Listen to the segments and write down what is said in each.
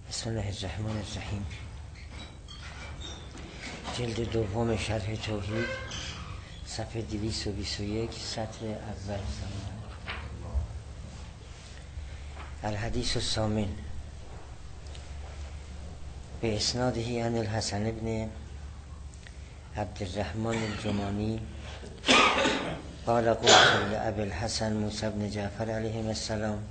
بسم الله الرحمن الرحیم. جلد دوم شرح توحید، صفحه 221، سطر اول. الحدیث الثامن به اسناده عن الحسن بن عبد الرحمن الجمانی قال قلت لأبي الحسن موسى بن جعفر علیه السلام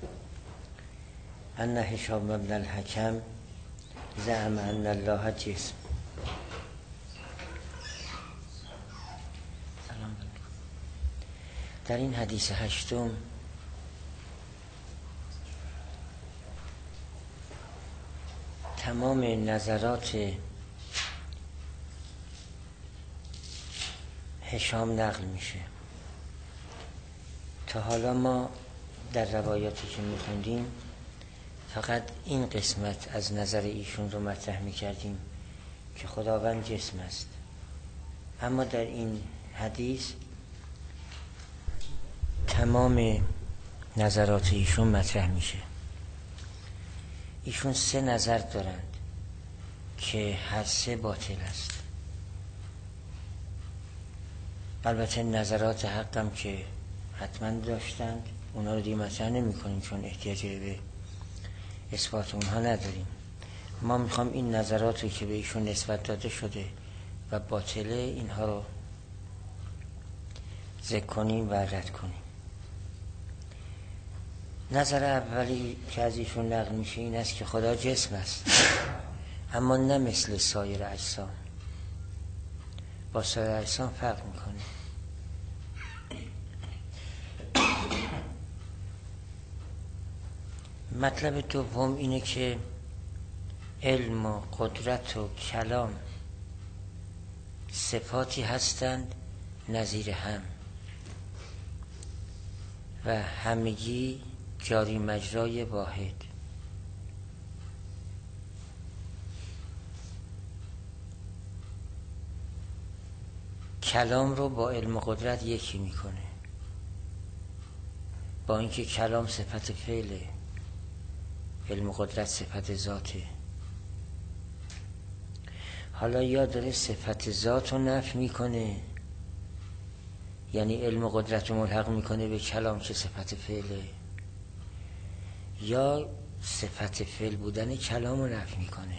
ان هشام بن الحكم زعم ان الله جسم. در این حدیث هشتم تمام نظرات هشام نقل میشه. تا حالا ما در روایاتی که میخوندیم فقط این قسمت از نظر ایشون رو مطرح میکردیم که خداوند جسم است، اما در این حدیث تمام نظرات ایشون مطرح میشه. ایشون 3 نظر دارند که هر 3 باطل است. البته نظرات حقم که حتما داشتند اونا رو دیگه مطرح نمی کنیم چون احتیاجی به اثبات اونها نداریم. ما میخوام این نظرات رو که به ایشون نسبت داده شده و باطله اینها رو ذکر کنیم و رد کنیم. نظر اولی که از ایشون نقل میشه این است که خدا جسم است، اما نه مثل سایر اجسام. با سایر اجسام فرق میکنه. مطلب دوم اینه که علم و قدرت و کلام صفاتی هستند نظیر هم و همگی جاری مجرای واحد. کلام رو با علم و قدرت یکی میکنه، با اینکه کلام صفت فعله، علم و قدرت صفت ذاته. حالا یا داره صفت ذات رو نفی میکنه، یعنی علم و قدرت رو ملحق میکنه به کلام که صفت فعله، یا صفت فعل بودن کلام رو نفی میکنه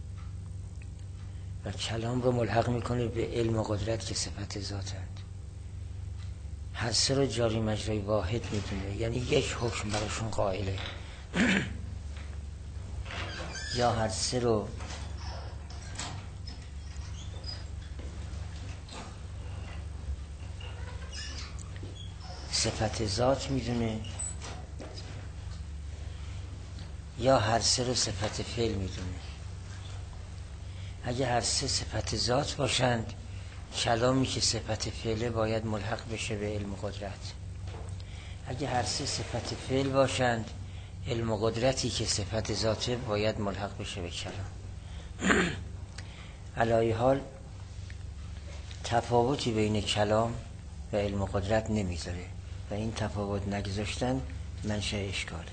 و کلام رو ملحق میکنه به علم و قدرت که صفت ذاتند. هر 3 رو جاری مجرای واحد میدونه، یعنی یک حکم براشون قائله. یا هر 3 رو صفت ذات میدونه، یا هر 3 رو صفت فعل میدونه. اگه هر 3 صفت ذات باشند، کلامی که صفت فعله باید ملحق بشه به علم و قدرت. اگه هر 3 صفت فعل باشند، علم و قدرتی که صفت ذاته باید ملحق بشه به کلام. علی حال تفاوتی بین کلام و علم و قدرت نمیذاره و این تفاوت نگذاشتن منشأ اشکاله.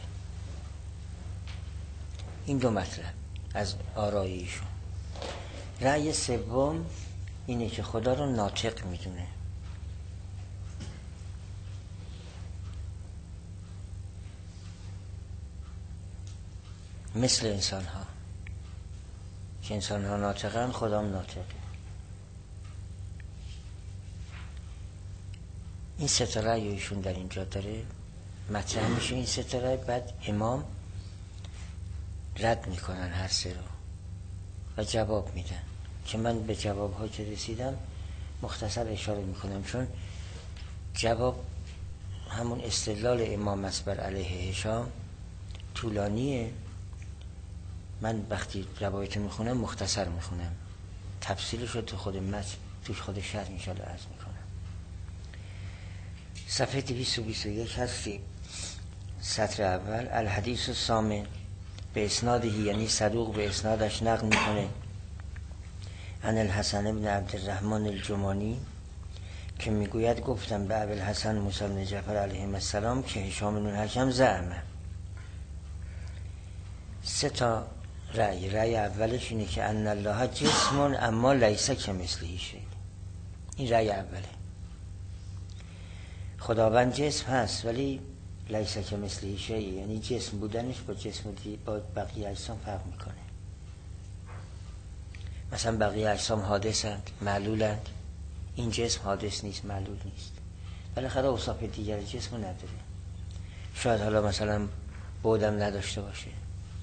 این 2 مطلب از آرای ایشون. رأی سوم اینه که خدا رو ناطق میدونه. مثل انسان ها که انسان ها ناطقن، خدا هم ناطقه. این 3 رأی ایشون در اینجا داره مطرح میشه. این 3 رأی بعد امام رد میکنن هر 3 رو و جواب میدن که من به جواب ها که رسیدم مختصر اشاره میکنم، چون جواب همون استدلال امام است بر علیه هشام طولانیه. من وقتی روایت میخونم مختصر میخونم، تفصیلش رو تو خود متن توش خود شرح انشاءالله عرض میکنم. صفحه 221 هستی، سطر اول. الحدیث الثامن به اسناده، یعنی صدوق به اسنادش نقل میکنه عن الحسن بن عبد الرحمن الجمانی که میگوید گفتم به ابی الحسن موسی بن جعفر علیه السلام که هشام بن الحکم زعم. 3 رأی اولش اینه که ان الله جسم اما لیس کمثله شیء. این رأی اوله. خداوند جسم هست ولی لیس کمثله شیء، یعنی جسم بودنش با بقیه اجسام فرق میکنه. مثلا بقیه اجسام حادثند، معلولند، این جسم حادث نیست، معلول نیست. بالاخره اوصاف دیگر جسم نداره. شاید حالا مثلا بودم نداشته باشه.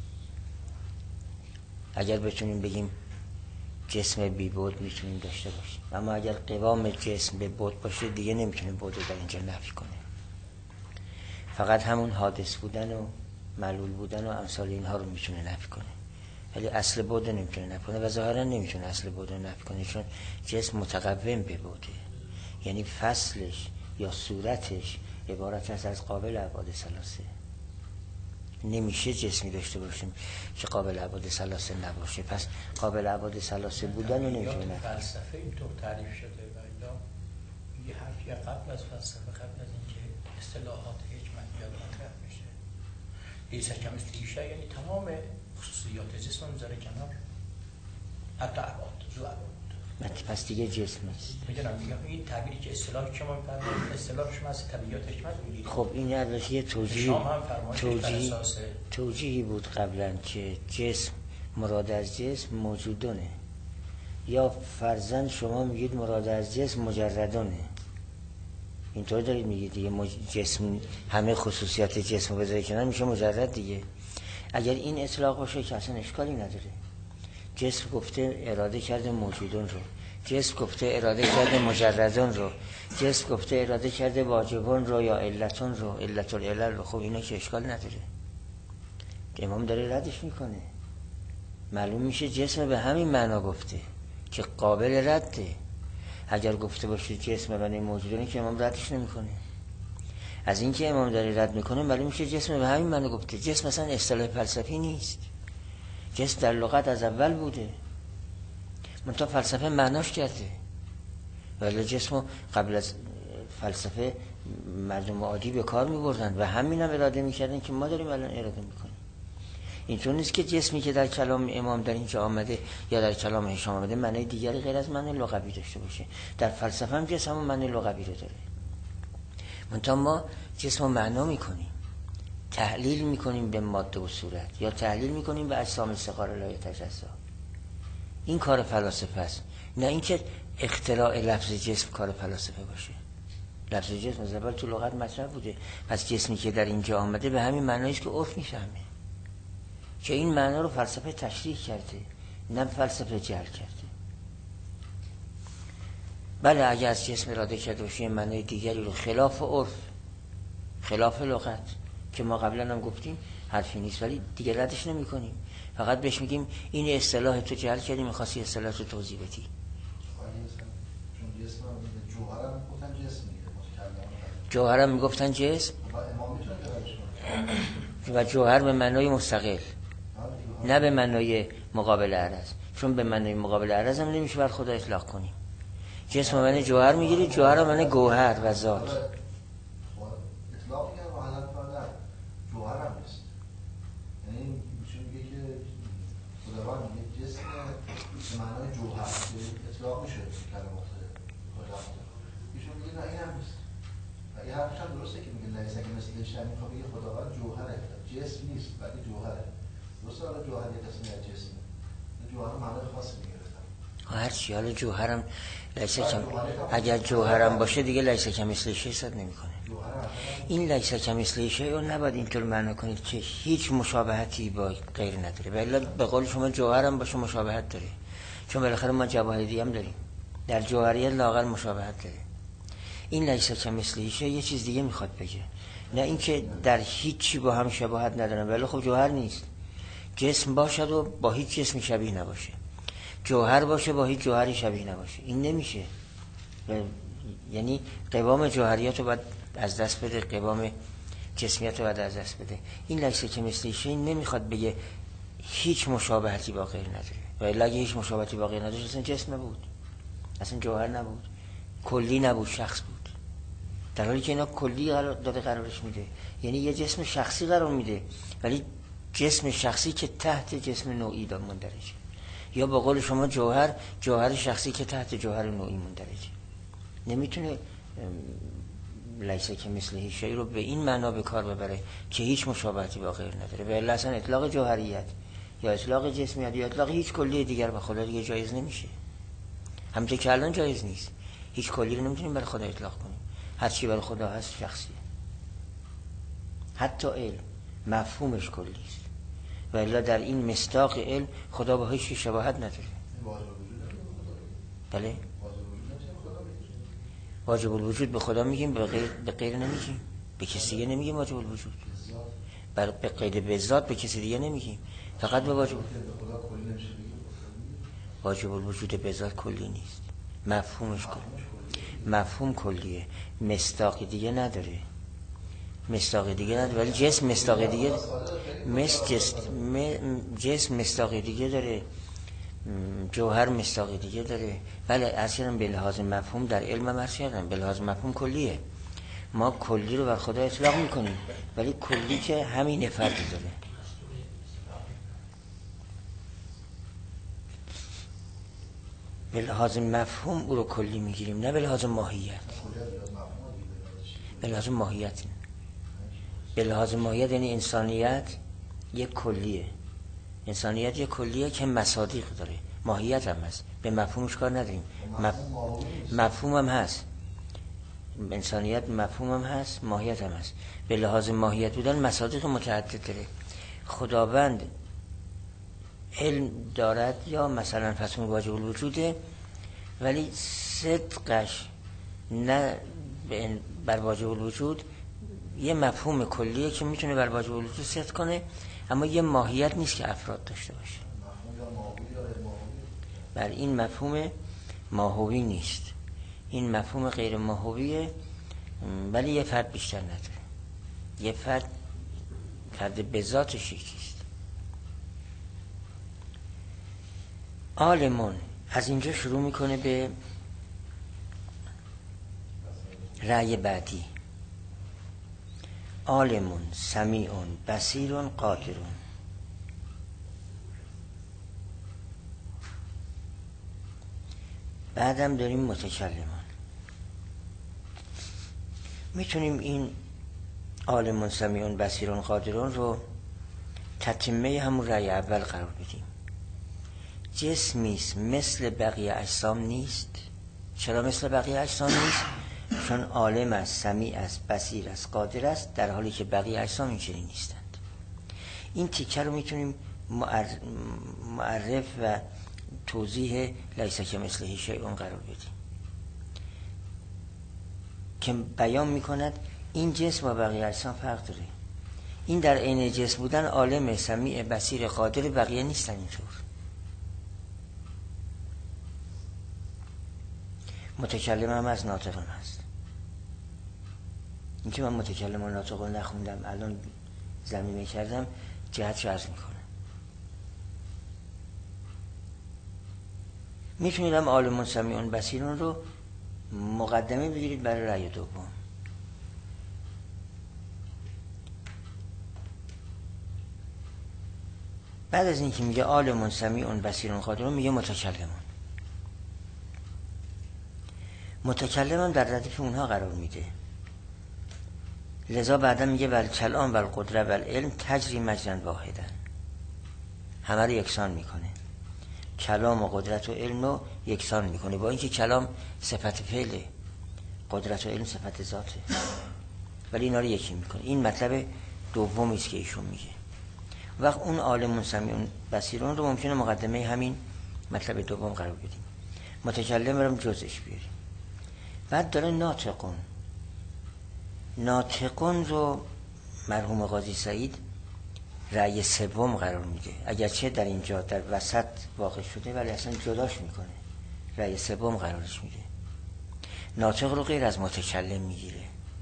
اگر بتونیم بگیم جسم بی بود میتونیم داشته باشیم، اما اگر قوام جسم به بود باشه دیگه نمیتونه بود رو در اینجا نفی کنه. فقط همون حادث بودن و معلول بودن و امثال اینها رو میتونه نفی کنه، ولی اصل بود نمیتونه نفی کنه و ظاهرا نمیتونه اصل بود رو نفی کنه، چون جسم متقوم به بوده. یعنی فصلش یا صورتش عبارت است از قابل ابعاد ثلاثه. نمیشه جسمی داشته باشیم که قابل ابعاد ثلاثه نباشه. پس قابل ابعاد ثلاثه بودن رو نمیتونه نفی کنه. فلسفه اینطور تعریف شده و الا یه حرفی قبل از فلسفه، قبل از اینکه اصطلاحات حکمتیات مطرح بشه، لیس کمثله شیء یعنی تمام خصوصیات جسم رو میذاره کنار، حتی ابعاد زو ابعاد. پس دیگه جسم نیست. میدونم این تعبیری که اصطلاح شما می‌فرمایید اصطلاح شما از طبیعت حکمت میگیرید. خب این البته یه توجیهی بود قبلا که جسم مراد از جسم موجودونه، یا فرضاً شما میگید مراد از جسم مجردونه. اینطور دارید میگید دیگه جسم همه خصوصیات جسم رو بذاری کنار میشه مجرد دیگه. اگر این اطلاق باشه که اصلا اشکالی نداره. جسم گفته اراده کرده موجودون رو، جسم گفته اراده کرده مجردون رو، جسم گفته اراده کرده واجبون رو یا علتون رو، علت العلل رو. خب اینا که اشکال نداره. امام داره ردش میکنه. معلوم میشه جسم به همین معنا گفته که قابل رده. اگر گفته باشه جسم بنای موجودونه که امام ردش نمیکنه. از این که امام داره رد میکنه معلوم میشه جسم به همین معنا گفته. جسم مثلا اصطلاح فلسفی نیست. جسم در لغت از اول بوده، منتها فلسفه معناش کرده. ولی جسم قبل از فلسفه مردم عادی به کار میبردن و همین هم اراده میکردن که ما داریم الان اراده میکنیم. اینطور نیست که جسمی که در کلام امام در اینجا آمده یا در کلام هشام آمده معنی دیگری غیر از معنی لغوی داشته باشه. در فلسفه هم جسم هم معنی لغوی رو داره، منتها ما جسم رو معنا میکنیم، تحلیل میکنیم به ماده و صورت، یا تحلیل میکنیم به اجسام صغار لا یتجزا. این کار فلاسفه است، نه اینکه اختراع لفظ جسم کار فلاسفه باشه. لفظ جسم از اول تو لغت مطرح بوده. پس جسمی که در اینجا آمده به همین معنایی است که عرف میفهمه، که این معنا رو فلسفه تشریح کرده، نه فلسفه جعل کرده. بله اگر از جسم اراده کرده باشه معنای دیگری رو خلاف عرف، خلاف لغت که ما قبلا هم گفتیم حرفی نیست، ولی دیگه ردش نمی کنیم. فقط بهش میگیم این اصطلاح تو جعل کردی، میخواستی اصطلاح رو توضیح بدی. جوهرم میگفتن جسم و جوهر به معنای مستقل، نه به معنای مقابل عرض. چون به معنای مقابل عرض هم نمیشه بر خدا اطلاق کنیم. جسم معنی جوهر میگیری، جوهر معنی گوهر و ذات. اطلاق میگن و حالت کنن جوهر هم نیست. یعنی میشه میگه که خداوند میگه جسم به معنای جوهر اطلاق میشه کلمات خداوند. ایشون میگه نه این هم نیست. و این حرفش هم درسته که میگه لیس کمثله شیء، میخواد بگه خداوند جوهره، جسم نیست ولی جوهره. درسته حالا جوهر یه قسمی از جسمه. جوهر معنای خاصی میگرفتن. هر چی حالا جوهرم لیس کم، اگر جوهرم باشه دیگه لیس کمثله شیء صد نمیکنه. این لیس کمثله شیء رو نباید اینطور معنا کنید که هیچ مشابهتی با غیر نداره. ولی به قول شما جوهرم باشه مشابهت داره، چون بالاخره ما جواهر دیگه هم داریم، در جوهریت لااقل مشابهت داره. این لیس کمثله شیء یه چیز دیگه میخواد بگه، نه اینکه در هیچ چی با هم شباهت ندارن. ولی خب جوهر نیست. جسم باشد و با هیچ جسمی شبیه نباشه، جوهر باشه با هیچ جوهری شبیه نباشه، این نمیشه. یعنی قوام جوهریات رو باید از دست بده، قوام جسمیت رو باید از دست بده. این لیس کمثله شیء نمیخواد بگه هیچ مشابهتی با غیر نداره. و الا اگه هیچ مشابهتی با غیر نداره اصلا جسم نبود، اصلا جوهر نبود، کلی نبود، شخص بود. در حالی که اینا کلی قرارش میده، یعنی یه جسم شخصی قرار میده ولی جسم شخصی که تحت جسم نوعی مندرجه، یا به قول شما جوهر شخصی که تحت جوهر نوعی مندرجه. نمیتونه لیسه که مثل شیء رو به این معنا به کار ببره که هیچ مشابهتی با غیر نداره. به الا اصلا اطلاق جوهریت یا اطلاق جسمیت یا اطلاق هیچ کلی دیگر به خدا دیگه جایز نمیشه. همونطور که الان جایز نیست، هیچ کلی رو نمیتونیم برای خدا اطلاق کنیم. هر چی برای خدا هست شخصیه. حتی علم مفهومش کلی است و الا در این مصداق علم خدا با هیچ شباهت نداره. بله، واجب الوجود به خدا میگیم، به غیر نمیگیم، به کسی دیگه نمیگیم واجب الوجود. به غیر به ذات به کسی دیگه نمیگیم، فقط به واجب الوجود به ذات کلی نیست، مفهومش کلی، مفهوم کلیه، مصداق دیگه نداره، مصداق دیگه نداره. ولی جسم مصداق دیگه، جسم مصداق دیگه داره، جوهر مصداق دیگه داره. بله اصلا به لحاظ مفهوم در علم هم عرض کردم، به لحاظ مفهوم کلیه. ما کلی رو بر خدا اطلاق میکنیم ولی کلی که همین فردی داره. به لحاظ مفهوم او رو کلی میگیریم، نه به لحاظ ماهیت. به لحاظ ماهیت، به لحاظ ماهیت یعنی انسانیت یک کلیه، انسانیت یک کلیه که مصادیق داره، ماهیت هم هست، به مفهومش کار نداریم. مفهوم هم هست، انسانیت مفهوم هم هست، ماهیت هم هست. به لحاظ ماهیت بودن مصادیق متعدد داره. خداوند علم دارد یا مثلا پس اون واجب الوجوده، ولی صدقش نه بر واجب الوجود یه مفهوم کلیه که میتونه بر واجب الوجود صدق کنه، اما یه ماهیت نیست که افراد داشته باشه. بر این مفهوم ماهوی نیست، این مفهوم غیر ماهویه، ولی یه فرد بیشتر نداره. یه فرد به ذاتش یکیست. عالمون از اینجا شروع میکنه به رأی بعدی. عالمون سمیعون بصیرون قادرون. بعدم داریم متکلمون. میتونیم این عالمون سمیعون بصیرون قادرون رو تتمه همون رأی اول قرار بدیم. جسمیست مثل بقیه اجسام نیست. چرا مثل بقیه اجسام نیست؟ چون عالم است، سمیع است، بصیر است، قادر است، در حالی که بقیه اجسام اینجوری نیستند. این تیکه رو میتونیم معرف و توضیح لیس کمثله شیء قرار بدیم که بیان میکند این جسم و بقیه اجسام فرق داره. این در عین جسم بودن عالم، سمیع، بصیر، قادر، بقیه نیستن اینطور. متکلم هم از ناطق هم هست. این که من متکلم و ناطق رو نخوندم الان زمینه کردم جهت رو عرض میکنم. میتونید هم عالمون سمیعون بصیرون رو مقدمه بگیرید برای رأی دوم. بعد از این که میگه عالمون سمیعون بصیرون قادرون میگه متکلمون. متکلمون در ردیف اونها قرار میده. لذا بعدا میگه والکلام والقدره والعلم تجری مجرا واحدا. همه رو یکسان میکنه. کلام و قدرت و علم رو یکسان میکنه، با اینکه کلام صفت فعله، قدرت و علم صفت ذاته، ولی اینا رو یکی میکنه. این مطلب دومی است که ایشون میگه. وقت اون عالمون سمیعون بصیرون رو ممکنه مقدمه همین مطلب دوم قرار بدیم. متکلم رو جزش بیاریم. بعد داره ناطقون. ناطقون رو مرحوم قاضی سعید رأی سوم قرار میده، اگرچه در اینجا در وسط واقع شده ولی اصلا جداش میکنه، رأی سوم قرارش میده. ناطق رو غیر از متکلم میگیره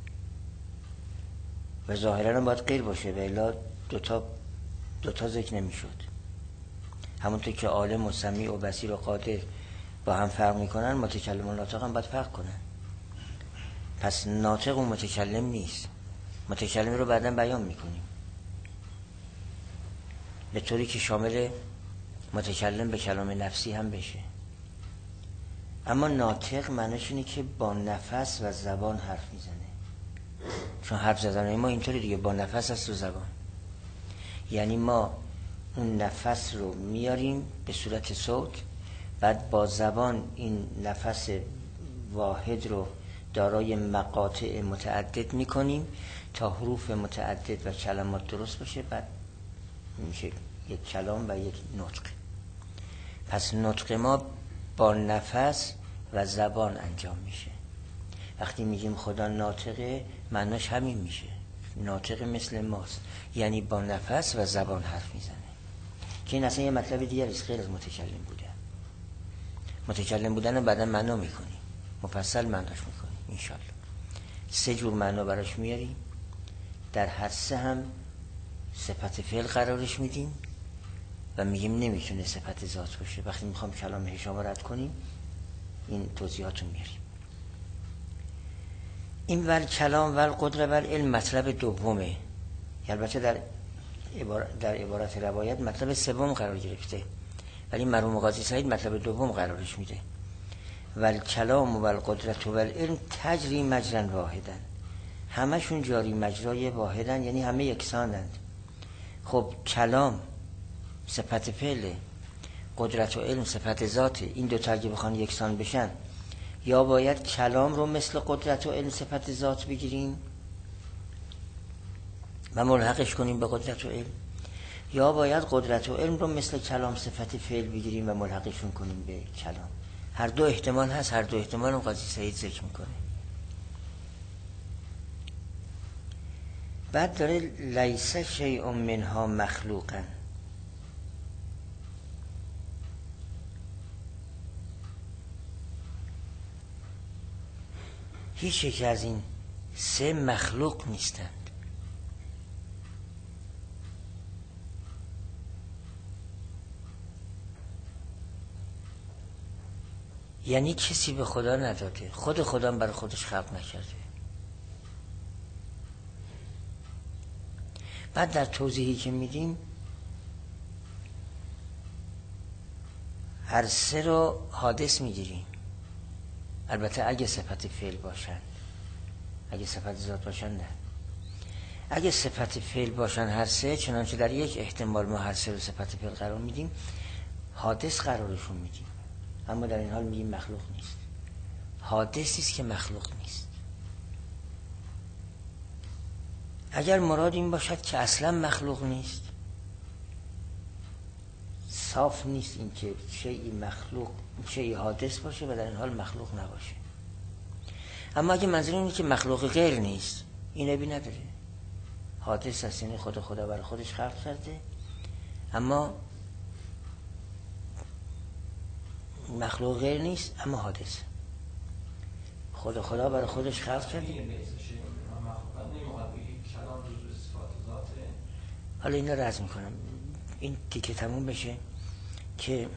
و ظاهرا باید غیر باشه و الا دوتا ذکر نمیشد. همونطور که عالم و سمیع و بصیر و قادر با هم فرق میکنن، متکلم و ناطق هم باید فرق کنن. پس ناطق و متکلم نیست. متکلم رو بعداً بیان میکنیم. به طوری که شامل متکلم به کلام نفسی هم بشه. اما ناطق معنیش اینه که با نفس و زبان حرف میزنه، چون حرف زدن ما اینطوری دیگه با نفس است و زبان. یعنی ما اون نفس رو میاریم به صورت صوت، بعد با زبان این نفس واحد رو دارای مقاطع متعدد میکنیم تا حروف متعدد و کلمات درست باشه، بعد میشه یک کلام و یک نطق. پس نطق ما با نفس و زبان انجام میشه. وقتی میگیم خدا ناطقه معناش همین میشه، ناطق مثل ماست، یعنی با نفس و زبان حرف میزنه، که این اصلا یه مطلب دیگر است غیر از متکلم بودن. متکلم بودن رو بعدا معنا میکنیم، مفصل معناش میکنیم انشالله. 3 جور معنا براش میاریم، در هر 3 هم صفت فعل قرارش میدیم و میگیم نمیتونه صفت ذات باشه. وقتی میخوام کلام هشام رد کنیم این توضیحات رو میاریم. این ول کلام ول قدره ول علم مطلب دومه، البته در عبارت روایت مطلب سوم قرار گرفته، ولی مرحوم قاضی سعید مطلب دوم قرارش میده. ول کلام ول قدرت ول علم تجری مجرا واحدن، همشون جاری مجرای واحدن، یعنی همه یکسانند. خب کلام صفت فعله، قدرت و علم صفت ذاته، این دوتا اگه بخوان یکسان بشن یا باید کلام رو مثل قدرت و علم صفت ذات بگیریم و ملحقش کنیم به قدرت و علم، یا باید قدرت و علم رو مثل کلام صفت فعل بگیریم و ملحقشون کنیم به کلام. هر دو احتمال هست، هر دو احتمال رو قاضی سعید ذکر میکنه. بعد داره لیس شیء منها مخلوقا، هیچ یک از این 3 مخلوق نیستند. یعنی کسی به خدا نداده، خود خدا برای خودش خلق نکرده. بعد در توضیحی که میدیم هر 3 رو حادث میگیریم، البته اگه صفت فعل باشن، اگه صفت ذات باشن نه. اگه صفت فعل باشن هر 3، چنانچه در یک احتمال ما هر 3 رو صفت فعل قرار میدیم، حادث قرارشون میدیم، اما در این حال میگیم مخلوق نیست. حادثی است که مخلوق نیست. اگر مراد این باشد که اصلا مخلوق نیست، صاف نیست این که شیئی مخلوق، شیئی حادث باشه و در این حال مخلوق نباشه. اما اگه منظور اینه که مخلوق غیر نیست، این عیبی نداره، حادث است، یعنی خدا برای خودش خلق کرده، اما مخلوق غیر نیست اما حادث. خدا برای خودش خلق کرده. حالا این رو رزم میکنم، این تیکه تموم بشه که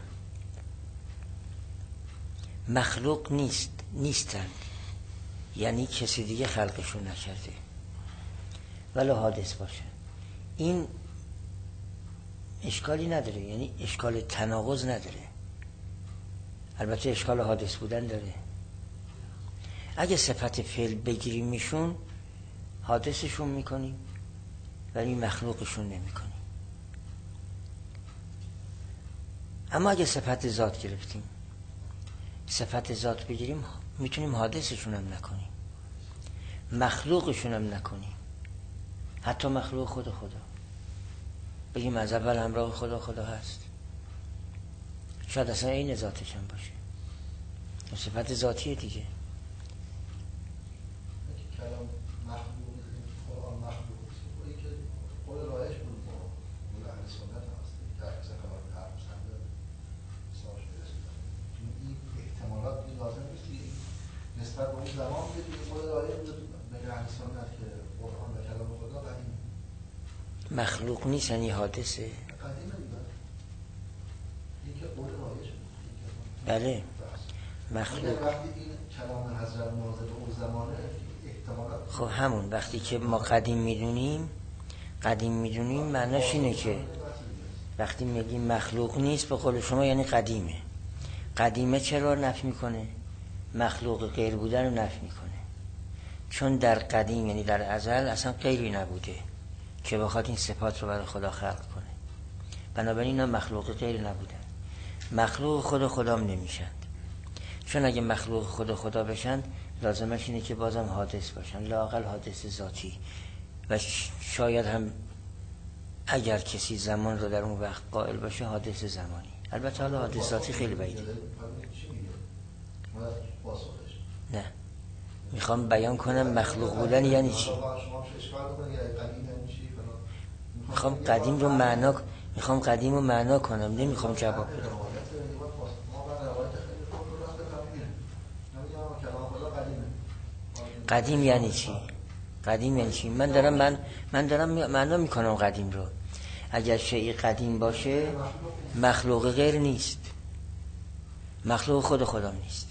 مخلوق نیستند، یعنی کسی دیگه خلقشون نکرده ولی حادث باشه. این اشکالی نداره، یعنی اشکال تناقض نداره، البته اشکال حادث بودن داره. اگه صفت فعل بگیریم میشون حادثشون میکنیم ولی مخلوقشون نمیکنیم. اما اگه صفت ذات گرفتیم، صفت ذات بگیریم، میتونیم حادثشون هم نکنیم، مخلوقشون هم نکنیم، حتی مخلوق خدا بگیم از اول همراه خدا هست، شاید اصلا این ذاتش هم باشه، صفت ذاتیه دیگه. کلام مخلوق قرآن مخلوق است که خود رایج بود با اهل سنت هست که اکثر خبر حرف سنده ساش برسیدن. این احتمالات لازم نیست که نسبت به اون زمان بدید خود رایج بود بین اهل سنت که قرآن و کلام خدا قدیم مخلوق نیست، یعنی حادثه. قدیم دیدن این که قول رایج بود. بله مخلوق. وقتی این کلام حضرت نازل به اون زمانه خب همون وقتی که ما قدیم میدونیم معناش اینه که وقتی میگیم مخلوق نیست به قول شما یعنی قدیمه. قدیمه چرا نفی میکنه؟ مخلوق غیر بودن رو نفی میکنه. چون در قدیم یعنی در ازل اصلا غیری نبوده که بخواد این صفات رو برای خدا خلق کنه. بنابراین اینا مخلوق غیر نبودن. مخلوق خدام نمیشند. چون اگه مخلوق خدا بشن لازمش اینه که بازم حادث باشن، لااقل حادث ذاتی، و شاید هم اگر کسی زمان رو در اون وقت قائل باشه حادث زمانی. البته حالا حادث ذاتی خیلی بعیده. نه، میخوام بیان کنم مخلوق بودن یعنی چی. میخوام قدیم رو معنا کنم، نمیخوام جواب بدم. قدیم یعنی چی؟ من دارم معنا میکنم قدیم رو. اگر شیء قدیم باشه مخلوق غیر نیست، مخلوق خودم نیست.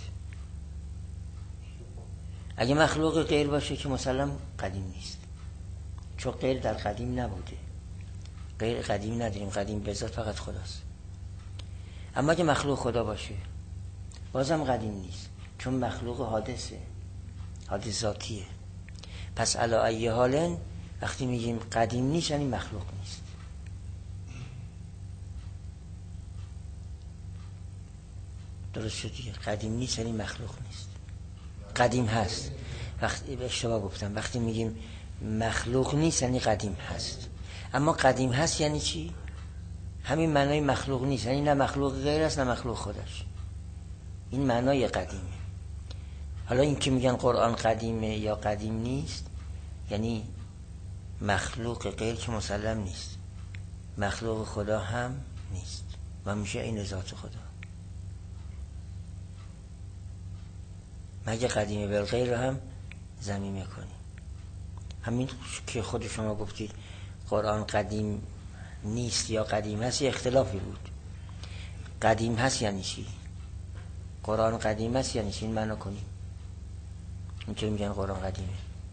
اگه مخلوق غیر باشه که مسلم قدیم نیست، چون غیر در قدیم نبوده. غیر قدیم نداریم، قدیم به ذات فقط خداست. اما اگه مخلوق خدا باشه بازم قدیم نیست، چون مخلوق حادثه، حادث ذاتیه. پس علی ای حال وقتی میگیم قدیم نیست یعنی مخلوق نیست. درست شد دیگه. قدیم نیست یعنی مخلوق نیست. قدیم هست. وقتی اشتباه گفتم، وقتی میگیم مخلوق نیست یعنی قدیم هست. اما قدیم هست یعنی چی؟ همین معنای مخلوق نیست، یعنی نه مخلوق غیر است نه مخلوق خودش. این معنای قدیمه. حالا این که میگن قرآن قدیمه یا قدیم نیست یعنی مخلوق غیر که مسلم نیست، مخلوق خدا هم نیست و میشه این ذات خدا. مگه قدیمه بالغیر رو هم ذمیمه کنیم. همین که خود شما گفتید قرآن قدیم نیست یا قدیم هست یه اختلافی بود. قدیم هست یعنی چی؟ قرآن قدیم هست یعنی چی؟ این معنا کنیم. این که میگن قرآن قدیمه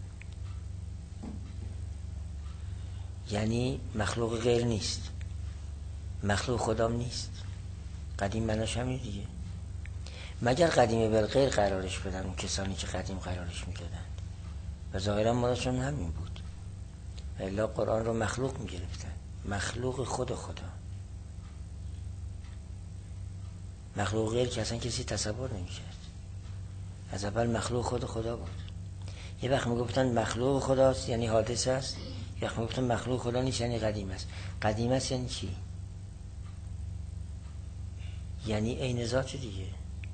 یعنی مخلوق غیر نیست، مخلوق خدام نیست. قدیم معناش همین دیگه. مگر قدیمه بالغیر قرارش بدن اون کسانی که قدیم قرارش میدادن و ظاهرا مرادشون همین بود. الا قرآن رو مخلوق میگرفتن، مخلوق خدا. مخلوق غیر که اصلا کسی تصور نمیکرد. از اول مخلوق خدا بود. یه وقت میگفتن مخلوق خداست یعنی حادث است، یه وقت میگفتن مخلوق خدا نیست یعنی قدیم است. قدیم است یعنی چی؟ یعنی عین ذات دیگه.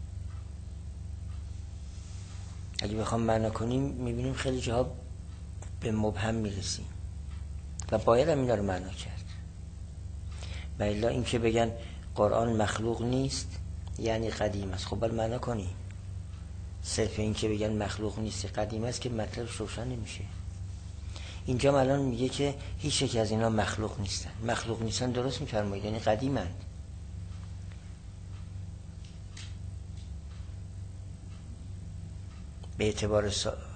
اگه بخوام معنا کنیم میبینیم خیلی جاها به مبهم میرسیم و باید هم اینا رو معنا کرد. و الا این که بگن قرآن مخلوق نیست یعنی قدیم است، خب باید معنا کنیم. صرف این که بگن مخلوق نیست قدیم است که مطلبش روشن نمیشه. اینجا الان میگه که هیچ یک از اینا مخلوق نیستن. مخلوق نیستن درست میفرمایید یعنی قدیمند. به اعتبار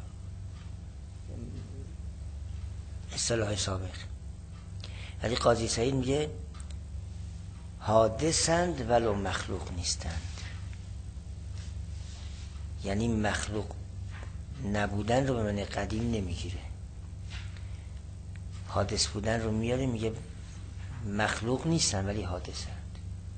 اصطلاح سابق. ولی قاضی سعید میگه حادثند ولو مخلوق نیستند. یعنی مخلوق نبودن رو به معنی قدیم نمیگیره، حادث بودن رو میاره. میگه مخلوق نیستن ولی حادثند.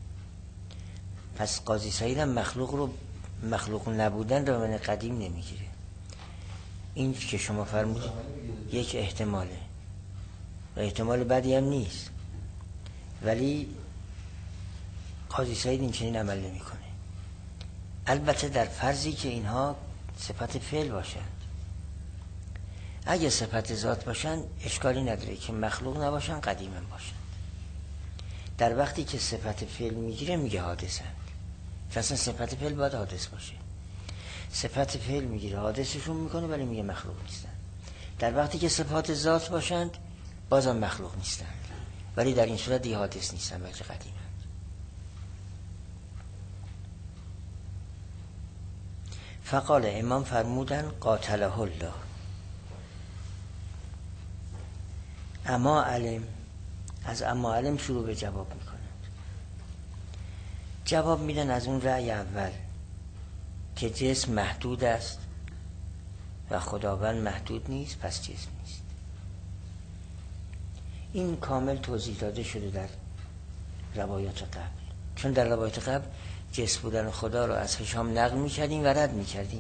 پس قاضی سعید هم مخلوق نبودن رو به معنی قدیم نمیگیره. این که شما فرمودید یک احتماله و احتمال بدی هم نیست، ولی قاضی سعید این چنین عمل نمی کنه. البته در فرضی که اینها صفت فعل باشند. اگه صفت ذات باشند اشکالی نداره که مخلوق نباشند، قدیم هم باشند. در وقتی که صفت فعل میگیره میگه حادثند، چون اصلا صفت فعل باید حادث باشه. صفت فعل میگیره حادثشون میکنه ولی میگه مخلوق نیستن. در وقتی که صفات ذات باشند بازم مخلوق نیستن، ولی در این صورت دیگه حادث نیستن بلکه قدیمند. فقال امام فرمودن قاتله الله. اما علم، از اما علم شروع به جواب میکنه. جواب میدن از اون رأی اول که جسم محدود است و خداوند محدود نیست، پس جسم نیست. این کامل توضیح داده شده در روایات قبل، چون در روایات قبل جسم بودن خدا رو از هشام نقل میکردیم و رد میکردیم،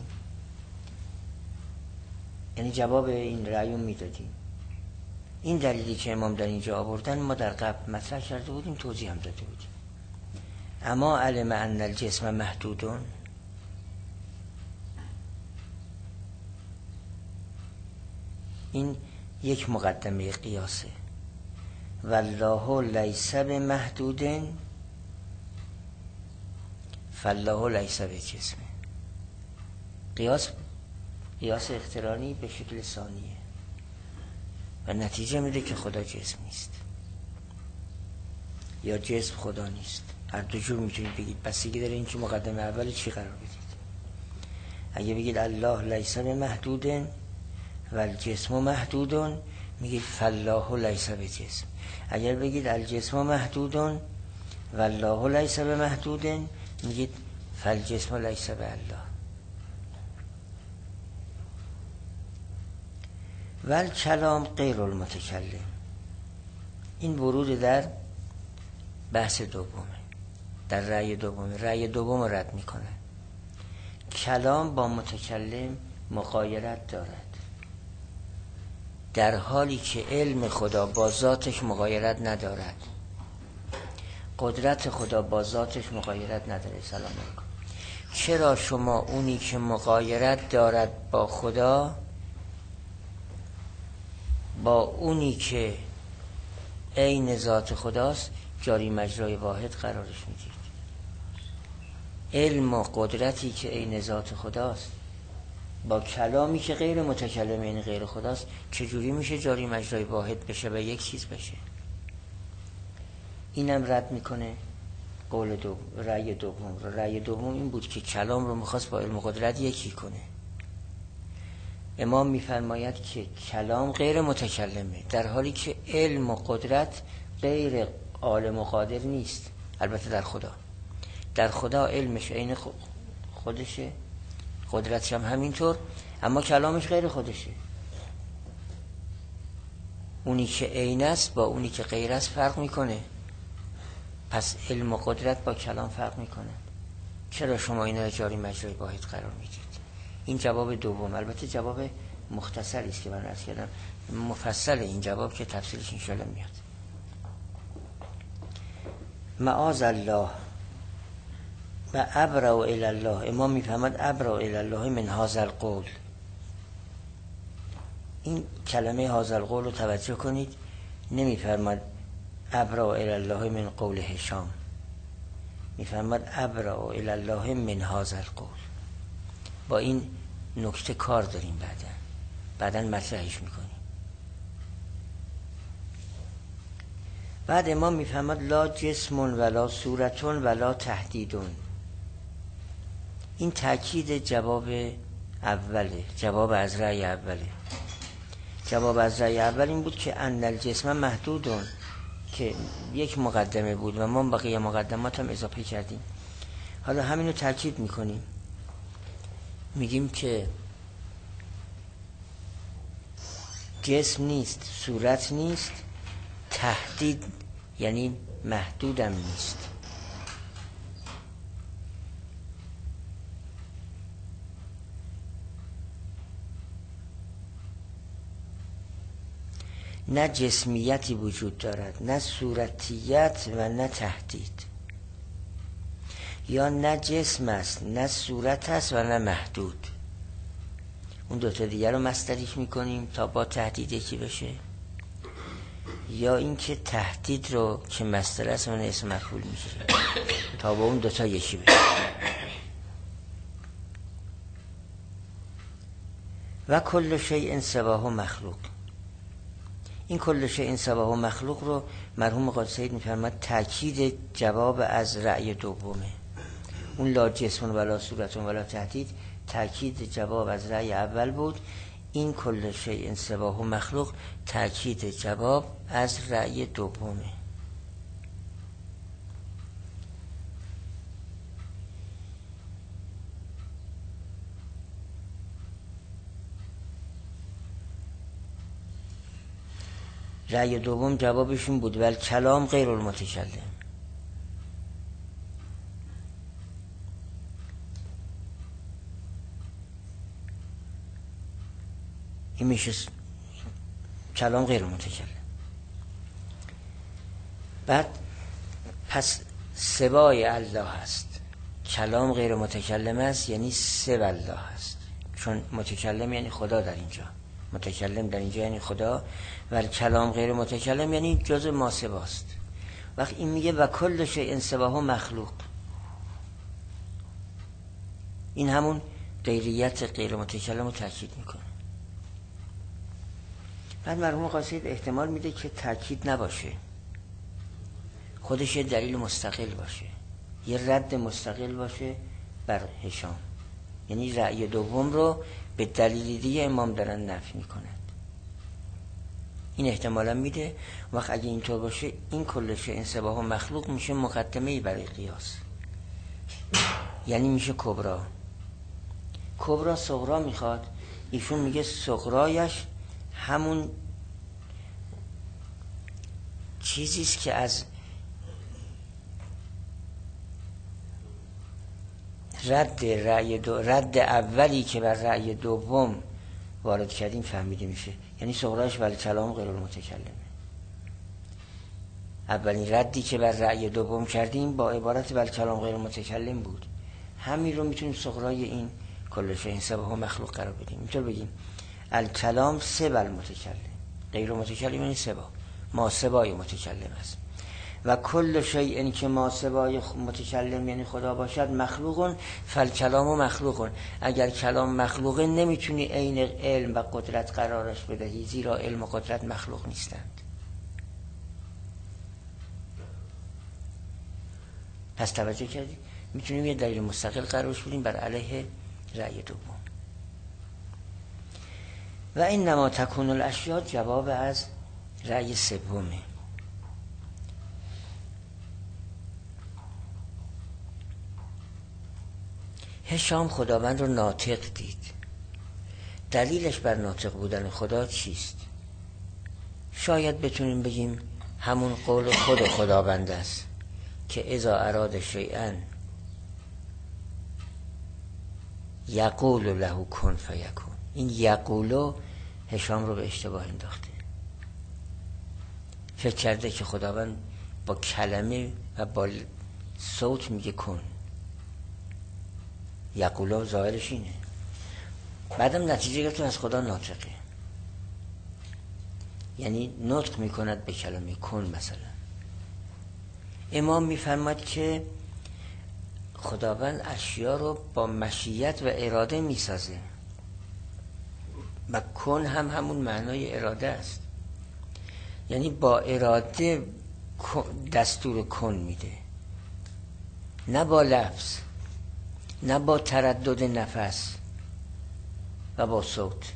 یعنی جواب این رأیون میدادیم. این دلیلی که امام در اینجا آوردن ما در قبل مطرح کرده بودیم، توضیح هم داده بودیم. اما علم ان الجسم محدودون، این یک مقدمه قیاسه. والله لیس بمحدود فالله لیس بجسم. قیاس اقترانی به شکل ثانیه و نتیجه میده که خدا جسم نیست یا جسم خدا نیست. هر دو جور میتونید بگید، بستگی داره این که مقدمه اول چی قرار بدید. اگه بگید الله لیس بمحدود و الجسم محدود، میگید فالله لیس بجسم. اگر بگید الجسم محدود و الله لیس بمحدود، میگید فالجسم لیس بالله. والکلام غیر المتکلم، این ورود در بحث دومه، در رأی دومه. رأی دوم رد میکنه. کلام با متکلم مغایرت دارد، در حالی که علم خدا با ذاتش مغایرت ندارد، قدرت خدا با ذاتش مغایرت نداره. سلام علیکم. چرا شما اونی که مغایرت دارد با خدا با اونی که عین ذات خداست جاری مجرای واحد قرارش میدید؟ علم و قدرتی که عین ذات خداست با کلامی که غیر متکلم، یعنی غیر خداست، چجوری میشه جاری مجرای واحد بشه و یک چیز بشه؟ اینم رد میکنه قول رأی دوم رو. رأی دوم این بود که کلام رو میخواست با علم و قدرت یکی کنه. امام میفرماید که کلام غیر متکلمه، در حالی که علم و قدرت غیر عالم و قادر نیست. البته در خدا علمش عین خودشه، قدرتش هم همینطور، اما کلامش غیر خودشه. اونی که عین است با اونی که غیر است فرق میکنه، پس علم و قدرت با کلام فرق میکنه. چرا شما اینا رو جاری مجرای واحد قرار میدید؟ این جواب دوم. البته جواب مختصری است که من عرض کردم، مفصل این جواب که تفصیلش انشاءالله میاد. معاذ الله و ابرأ الی الله. امام میفهمد ابرأ الی الله من هذا القول. این کلمه هذا القول رو توجه کنید، نمیفرماد ابرأ الی الله من قول هشام، میفرماد ابرأ الی الله من هذا القول. با این نکته کار داریم، بعداً مطرحش میکنیم. بعد امام میفهمد لا جسم ولا صورت ولا تهدیدون. این تأکید جواب اوله، جواب از رأی اوله. جواب از رأی اول این بود که ان الجسم محدودون، که یک مقدمه بود و ما بقیه مقدمات هم اضافه کردیم. حالا همینو تأکید میکنیم، میگیم که جسم نیست، صورت نیست، تهدید یعنی محدودم نیست. نه جسمیتی وجود دارد، نه صورتیت و نه تهدید. یا نه جسم است، نه صورت است و نه محدود. اون دوتا دیگر رو مصدریش میکنیم تا با تهدید یکی بشه، یا اینکه تهدید رو که مصدر است من اسم مفعول میشه تا با اون دوتا یکی بشه. و کل شیء سواه مخلوق. این کل شیء سواه مخلوق رو مرحوم قاضی سعید میفرماد تأکید جواب از رأی دومه. اون لا جسم ولا صورت ولا تهدید تأکید جواب از رأی اول بود. این کل شیء سواه مخلوق تأکید جواب از رأی دومه. رأی دوم جوابشون بود ول کلام غیر المتکلم. این میشه کلام غیر متکلم. بعد پس سوای الله هست، کلام غیر متکلم است، یعنی سو الله هست، چون متکلم یعنی خدا در اینجا، متکلم در اینجا یعنی خدا، و کلام غیر متکلم یعنی جز ما سواست. وقت این میگه و کل شیء سواه مخلوق، این همون غیریت غیر متکلم رو تاکید میکنه. بعد مرحوم قاصد احتمال میده که تاکید نباشه، خودش یه دلیل مستقل باشه، یه رد مستقل باشه بر هشام، یعنی رأی دوم رو به دلیل دیگه امام دارن نفی میکنند. این احتمالا میده. وقت اگه اینطور باشه این کلش انصباه و مخلوق میشه مقدمه‌ای برای قیاس، یعنی میشه کبرا. کبرا صغرا میخواد، ایشون میگه صغرایش همون چیزیست که از رد اولی که بر رأی دوم وارد کردیم فهمیده میشه، یعنی صغرایش ولی کلام غیر المتکلمه. اولین ردی که بر رأی دوم کردیم با عبارت ولی کلام غیر المتکلم بود، همین رو میتونیم صغرای این کلش این سبه و مخلوق قرار بدیم. اینطور بگیم الکلام سبا المتکلم، غیر متکلم یعنی سبا، ما سبای متکلم است. و کل شیء این که ما سبای متکلم یعنی خدا باشد مخلوقون، فالکلام مخلوقون. اگر کلام مخلوقه نمیتونی عین علم و قدرت قرارش بدهی، زیرا علم و قدرت مخلوق نیستند. پس توجه کردی؟ میتونیم یه دلیل مستقل قرارش بدیم بر علیه رأی دوم. و این نما تکون الاشیاء جواب از رأی سومه. هشام خداوند رو ناطق دید. دلیلش بر ناطق بودن خدا چیست؟ شاید بتونیم بگیم همون قول خود خداوند است که اذا اراد شیئا یقول له کن فیکون. این یقولو هشام رو به اشتباه انداخته، فکر کرده که خداوند با کلمه و با صوت میگه کن. یقولو ظاهرش اینه، بعدم نتیجه گرفت از خدا ناطقه، یعنی نطق میکند به کلمه کن. مثلا امام میفرماد که خداوند اشیا رو با مشیت و اراده میسازه و کن هم همون معنای اراده است، یعنی با اراده دستور کن میده، نه با لفظ، نه با تردد نفس و با صوت.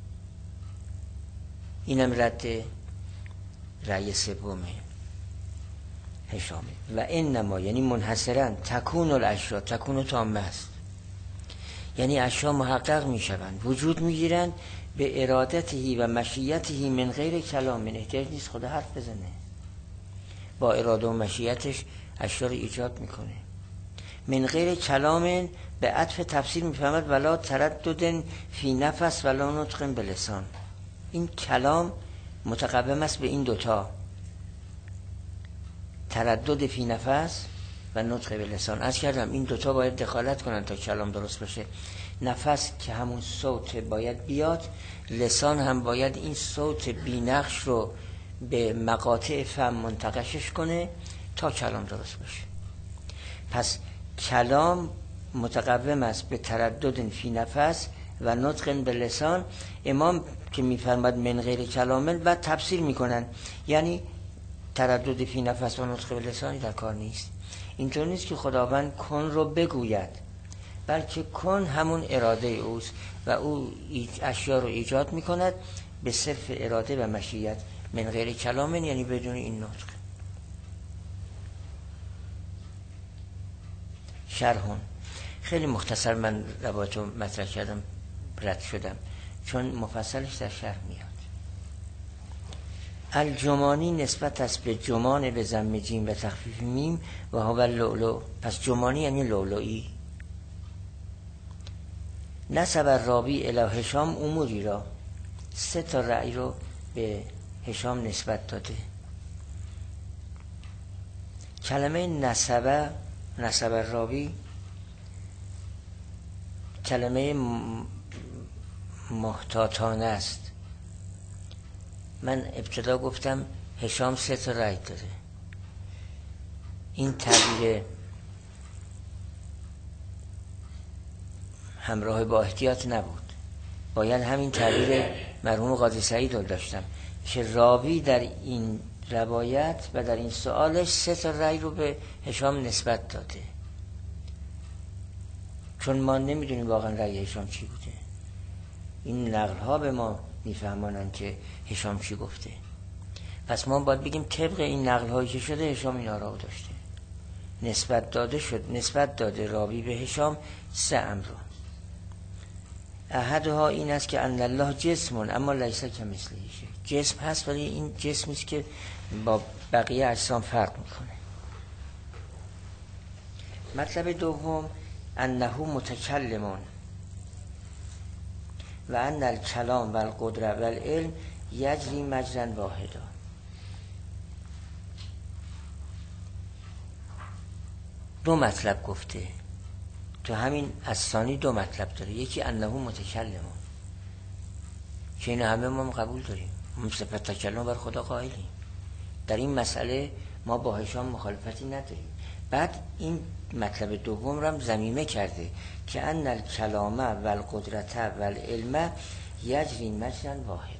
اینم رد رأی سومه هشامه. و انما یعنی منحصرا تکون الاشیاء، تکون تامه است، یعنی اشیاء محقق میشوند، وجود میگیرند به ارادته و مشیته من غیر کلام. من احتیاج نیست خدا حرف بزنه، با اراده و مشیتش اشیاء رو ایجاد میکنه. من غیر کلام به عطف تفسیر میفهمد ولا تردد فی نفس ولا نطق بلسان. این کلام متقوم است به این دوتا، تردد فی نفس و نطق بلسان. از کردم این دوتا باید دخالت کنن تا کلام درست بشه. نفس که همون صوت باید بیاد، لسان هم باید این صوت بینقش رو به مقاطع فم منتقشش کنه تا کلام درست بشه. پس کلام متقوم است به تردد فی نفس و نطق به لسان. امام که میفرماد من غیر کلامل بعد تفسیر میکنن، یعنی تردد فی نفس و نطق به لسانی در کار نیست. اینطور نیست که خداوند کن رو بگوید، بلکه کن همون اراده اوست و او اشیا رو ایجاد میکند به صرف اراده و مشیت. من غیر کلامن یعنی بدون این نطق. شرحون خیلی مختصر من روایتو مطرح کردم، رد شدم چون مفصلش در شرح میاد. الجمانی نسبت است به جمان به ضم جیم و تخفیف میم و هو اللؤلؤ. پس جمانی یعنی لؤلؤی. نسب الراوی الی هشام اموری را، 3 تا رأی رو به هشام نسبت داده. کلمه نسب الراوی کلمه محتاطانه است. من ابتدا گفتم هشام 3 تا رأی داره. این تعبیر همراه با احتیاط نبود. باید همین تعبیر مرحوم قاضی سعید رو داشتم که راوی در این روایت و در این سوالش 3 تا رأی رو به هشام نسبت داده، چون ما نمیدونیم واقعا رأی هشام چی بوده. این نقل ها به ما میفهمانن که هشام چی گفته. پس ما باید بگیم طبق این نقل هایی که شده هشام این آرا داشته. نسبت داده راوی به هشام 3 امر. احدها این است که ان الله جسم اما لیس کمثله شیء. جسم هست ولی این جسمی است که با بقیه اجسام فرق میکنه. مطلب دوم انه متکلم و ان الکلام و القدره و العلم یجری مجرا واحدا. دو مطلب گفته تو همین الثانی، 2 مطلب داره. یکی انه متکلم که این همه ما قبول داریم، ما صفت تکلم بر خدا قائلیم. در این مسئله ما با هشام مخالفتی نداریم. بعد این مطلب دوم رو هم ضمیمه کرده که ان الکلام و القدرت و العلم یجری مجرا واحدا.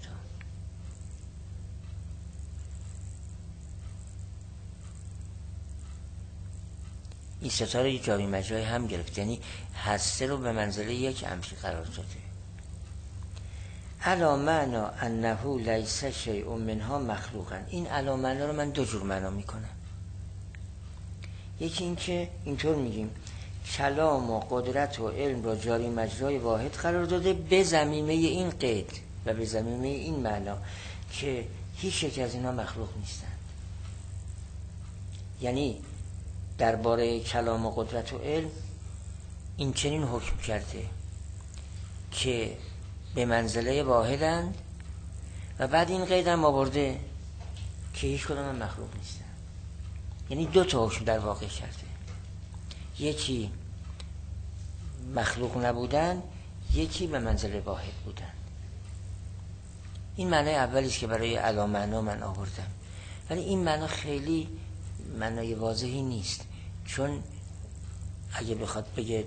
این ستاره جاری مجرای هم گرفت، یعنی هر 3 رو به منزله یک امر قرار داده. علی معنا انه لیس شیء منها مخلوقا. این علی معنا رو من 2 جور معنا میکنم. یکی این که اینطور میگیم کلام و قدرت و علم رو جاری مجرای واحد قرار داده به ضمیمه این قید و به ضمیمه این معنا که هیچ یک از اینا مخلوق نیستند. یعنی درباره کلام و قدرت و علم این چنین حکم کرده که به منزله واحدند و بعد این قید هم آورده که هیچ کدام مخلوق نیستن. یعنی 2 تا حکم در واقع کرده. یکی مخلوق نبودن، یکی به منزله واحد بودن. این معنی اولی است که برای علی معنا من آوردم، ولی این معنا خیلی معنای واضحی نیست، چون اگه بخواد بگه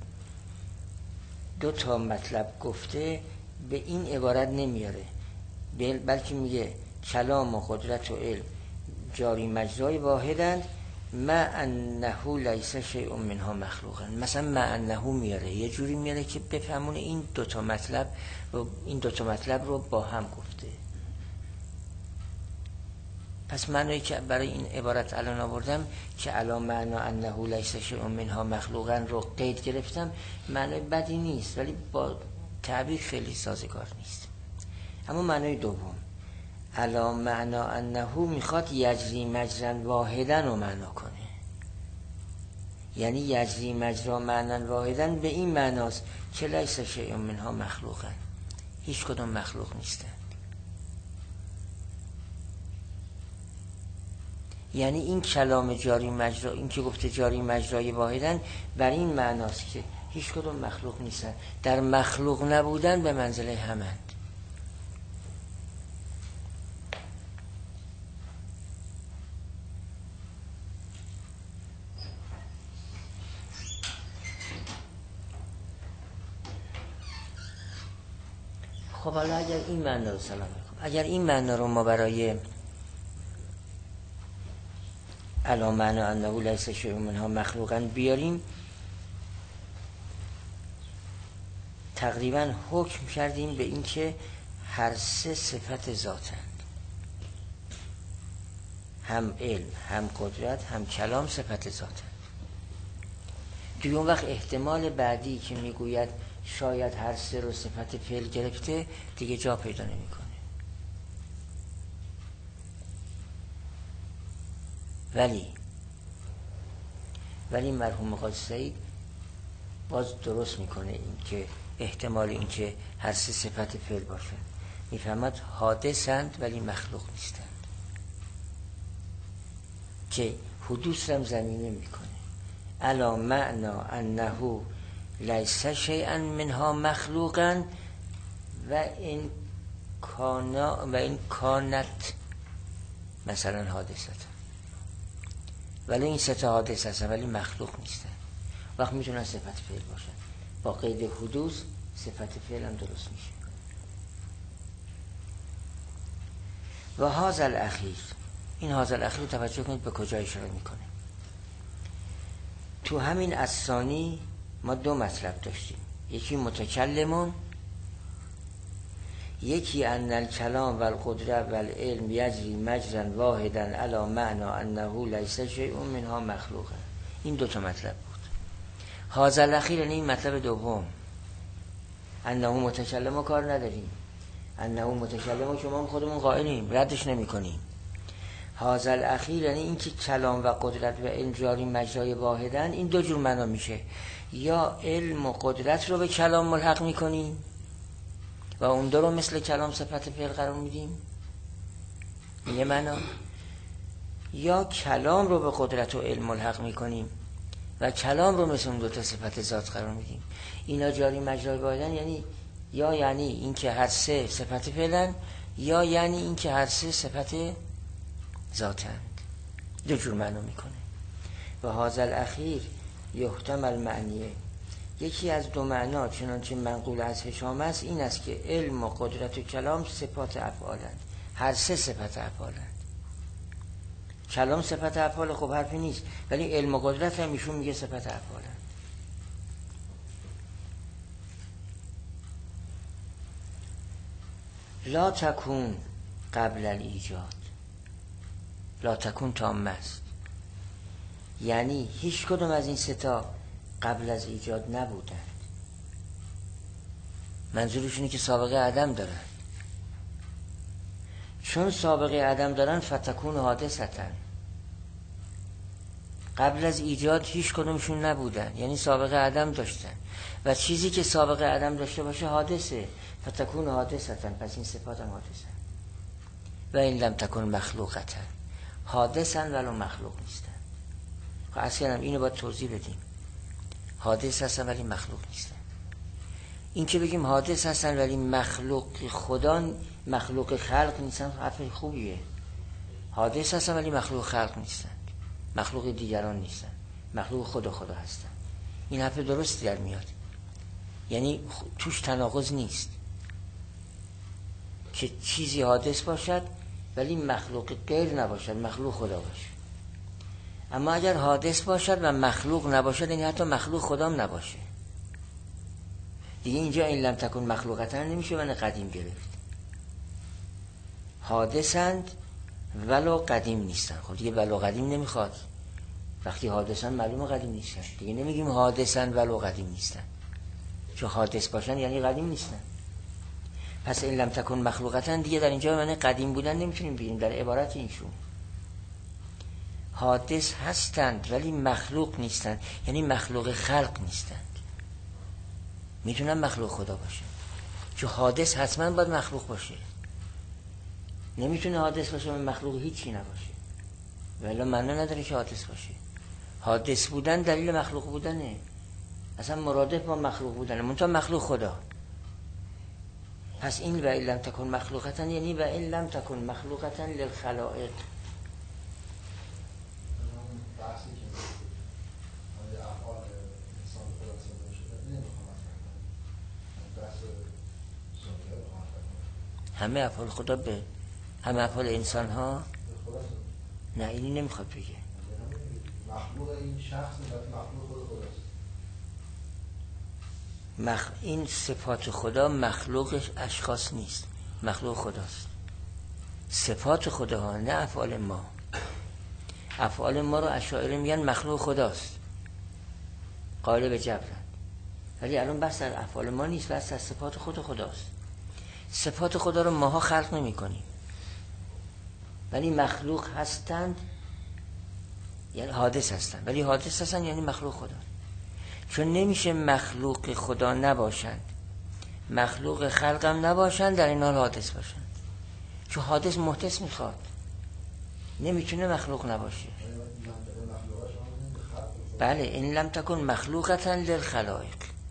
2 تا مطلب گفته به این عبارت نمیاره، بلکه میگه کلام و قدرت و علم جاری مجرای واحدند ما انه لیس شیء منها مخلوقا. مثلا ما انه میاره، یه جوری میاره که بفهمونه این 2 تا مطلب رو با هم گفته. پس معنی که برای این عبارت الان آوردم که علی معنا انه لیس شیء منها مخلوقا رو قید گرفتم، معنی بدی نیست ولی با تعبیر خیلی سازگار نیست. اما معنی دوم علی معنا انه میخواد یجری مجرا واحدا رو معنا کنه. یعنی یجری مجرا معنا واحدا به این معناست که لیس شیء منها مخلوقا، هیچ کدوم مخلوق نیستن. یعنی این کلام جاری مجرا، این که گفته جاری مجرای واحدن، بر این معناست که هیچ کدوم مخلوق نیستن، در مخلوق نبودن به منزله همند. خب حالا اگر این معنی رو سلام علیکم، اگر این معنی رو ما برای علی معنا انه لیس شیء منها مخلوقا بیاریم، تقریبا حکم کردیم به این که هر 3 صفت ذاتند، هم علم، هم قدرت، هم کلام صفت ذاتند. دیگه اون وقت احتمال بعدی که میگوید شاید هر 3 رو صفت فعل گرفته دیگه جا پیدا نمیکنه. ولی مرحوم قاضی سعید باز درست میکنه این که احتمال این که هر سه صفت فعل باشه. میفهمد حادثند ولی مخلوق نیستند، که حدوث رم زمینه میکنه. الا معنا انه لیس شیئا منها مخلوقا و این کانت مثلا حادثه، ولی این سه تا حادثه هستن ولی مخلوق نیستن. وقت میتونن صفت فعل باشن، با قید حدوث صفت فعل هم درست میشه. و هذا الاخیر، این هذا الاخیر رو توجه کنید به کجا اشاره میکنه. تو همین الثانی ما دو مطلب داشتیم، یکی متکلمون، یکی ان الکلام و القدره و العلم یجری مجرا واحدا علی معنا انه لیس شیء منها مخلوقا. این دو تا مطلب بود. هذا الاخیر یعنی این مطلب دوم، انه متکلم کار نداریم، انه متکلم شما خودمون قائلیم، ردش نمی کنیم. هذا الاخیر یعنی این که کلام و قدرت و علم جاری مجرای واحدن. این دو جور معنا میشه، یا علم و قدرت رو به کلام ملحق میکنیم و اون دو رو مثل کلام صفت فعل قرار میدیم، یه معنا، یا کلام رو به قدرت و علم ملحق میکنیم و کلام رو مثل اون دو تا صفت ذات قرار میدیم. اینا جاری مجرای واحدن یعنی این که هر سه صفت فعلن، یا یعنی این که هر سه صفت ذاتند. دو جور معنا میکنه. و هذا الاخیر یحتمل معنیه، یکی از دو معنا چنانچه منقول از هشام است این است که علم و قدرت و کلام صفات افعالند، هر سه صفت افعالند. کلام صفت افعال، خب حرفی نیست، ولی علم و قدرت هم ایشون میگه صفت افعالند. لا تکون قبل الایجاد، لا تکون تامه است، یعنی هیچ کدوم از این سه تا قبل از ایجاد نبودند. منظورشونه که سابقه عدم دارن، چون سابقه عدم دارن فتکون حادثتن. قبل از ایجاد هیچ کدومشون نبودن، یعنی سابقه عدم داشتن و چیزی که سابقه عدم داشته باشه حادثه، فتکون حادثتن، پس این صفات هم حادثن. و این لم تکن مخلوقتن، حادثن ولو مخلوق نیستن. خب اصلا اینو باید توضیح بدیم، حادث هستن ولی مخلوق نیستن. این که بگیم حادث هستن ولی مخلوق خدا، مخلوق خلق نیستن، حرف خوبیه. حادث هستن ولی مخلوق خلق نیستن، مخلوق دیگران نیستن، مخلوق خدا هستن. این حرف درستی در میاد، یعنی توش تناقض نیست که چیزی حادث باشد ولی مخلوق غیر نباشد، مخلوق خدا باشه. اما اگر حادث باشد و مخلوق نباشد، یعنی حتی مخلوق خدام نباشه، دیگه اینجا این لم تکن مخلوقتن نمیشه و قدیم گرفت. حادثند ولو قدیم نیستن. خب دیگه ولو قدیم نمیخواد، وقتی حادثن معلومه قدیم نیستن، دیگه نمیگیم حادثند ولو قدیم نیستن، چون حادث باشن یعنی قدیم نیستن. پس این لم تکن مخلوقتن دیگه در اینجا معنی قدیم بودن نمیتونیم بگیم. در عبارت اینشون حادث هستند ولی مخلوق نیستند، یعنی مخلوق خلق نیستند. میتونن مخلوق خدا باشه، چون حادث حتما باید مخلوق باشه، نمیتونه حادث باشه و مخلوق هیچی نباشه، ولی معنی نداره که حادث باشه. حادث بودن دلیل مخلوق بودنه، اصلا مرادف با مخلوق بودنه، منتها مخلوق خدا. پس این و این لم تکن مخلوقتن یعنی و این لم تکن مخلوقتن للخلائق. بحثی که افعال انسان خلاصه شده نمیخوام بحث سنگه بخوام همه افعال خدا به همه افعال انسان ها نه، اینی نمیخواد بگه. مخلوق این شخص مخلوق خود خداست. این صفات خدا مخلوق اشخاص نیست، مخلوق خداست. صفات خدا ها، نه افعال ما. افعال ما رو اشاعره میگن مخلوق خداست، قائل به جبرن. ولی الان بحث در افعال ما نیست، بحث در صفات خداست. صفات خدا رو ماها خلق نمی کنیم، ولی مخلوق هستند یعنی حادث هستن، ولی حادث هستن یعنی مخلوق خدا. چون نمیشه مخلوق خدا نباشند، مخلوق خلقم نباشند در این حال حادث باشند. چون حادث محدث میخواد، نمیتونه مخلوق نباشه. بله، این لم تکن مخلوقتا للخلائق.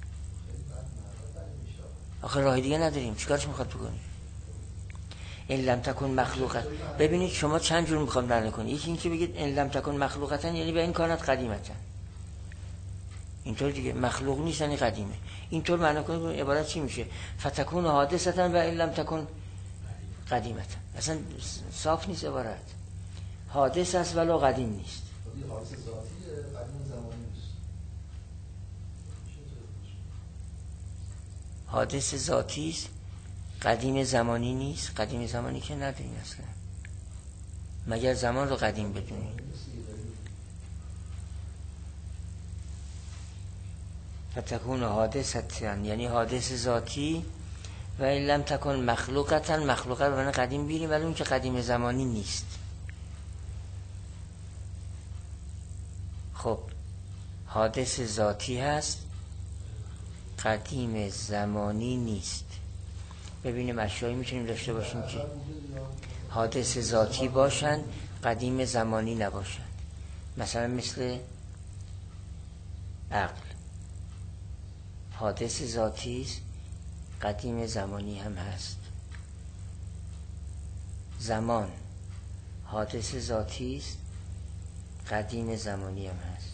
آخه راه دیگه نداریم، چیکارش میخواد بکنیم؟ این لم تکن مخلوقت. ببینید شما چند جور میخواد معنی کنید. یکی این که بگید این لم تکن مخلوقتا یعنی به این کانت قدیمتا، اینطور دیگه مخلوق نیست یعنی قدیمه. اینطور معنی کنید عبارت چی میشه؟ فتکون حادثتا و این لم تکن قدیمتا. اصلا صاف نیست عبارت. حادث است ولو قدیم نیست. حادث ذاتی قدیم زمانی نیست. حادث ذاتی است، قدیم زمانی نیست. قدیم زمانی که نداریم اصلا، مگر زمان رو قدیم بدونیم. فتکون حادثتا یعنی حادث ذاتی و این لم تکن مخلوقتا، مخلوقه رو قدیم بیریم ولی اون که قدیم زمانی نیست. خب حادث ذاتی هست، قدیم زمانی نیست. ببینیم اشیایی میتونیم داشته باشیم که حادث ذاتی باشن قدیم زمانی نباشن. مثلا مثل عقل حادث ذاتی است، قدیم زمانی هم هست. زمان حادث ذاتی است، قدیم زمانی هم هست.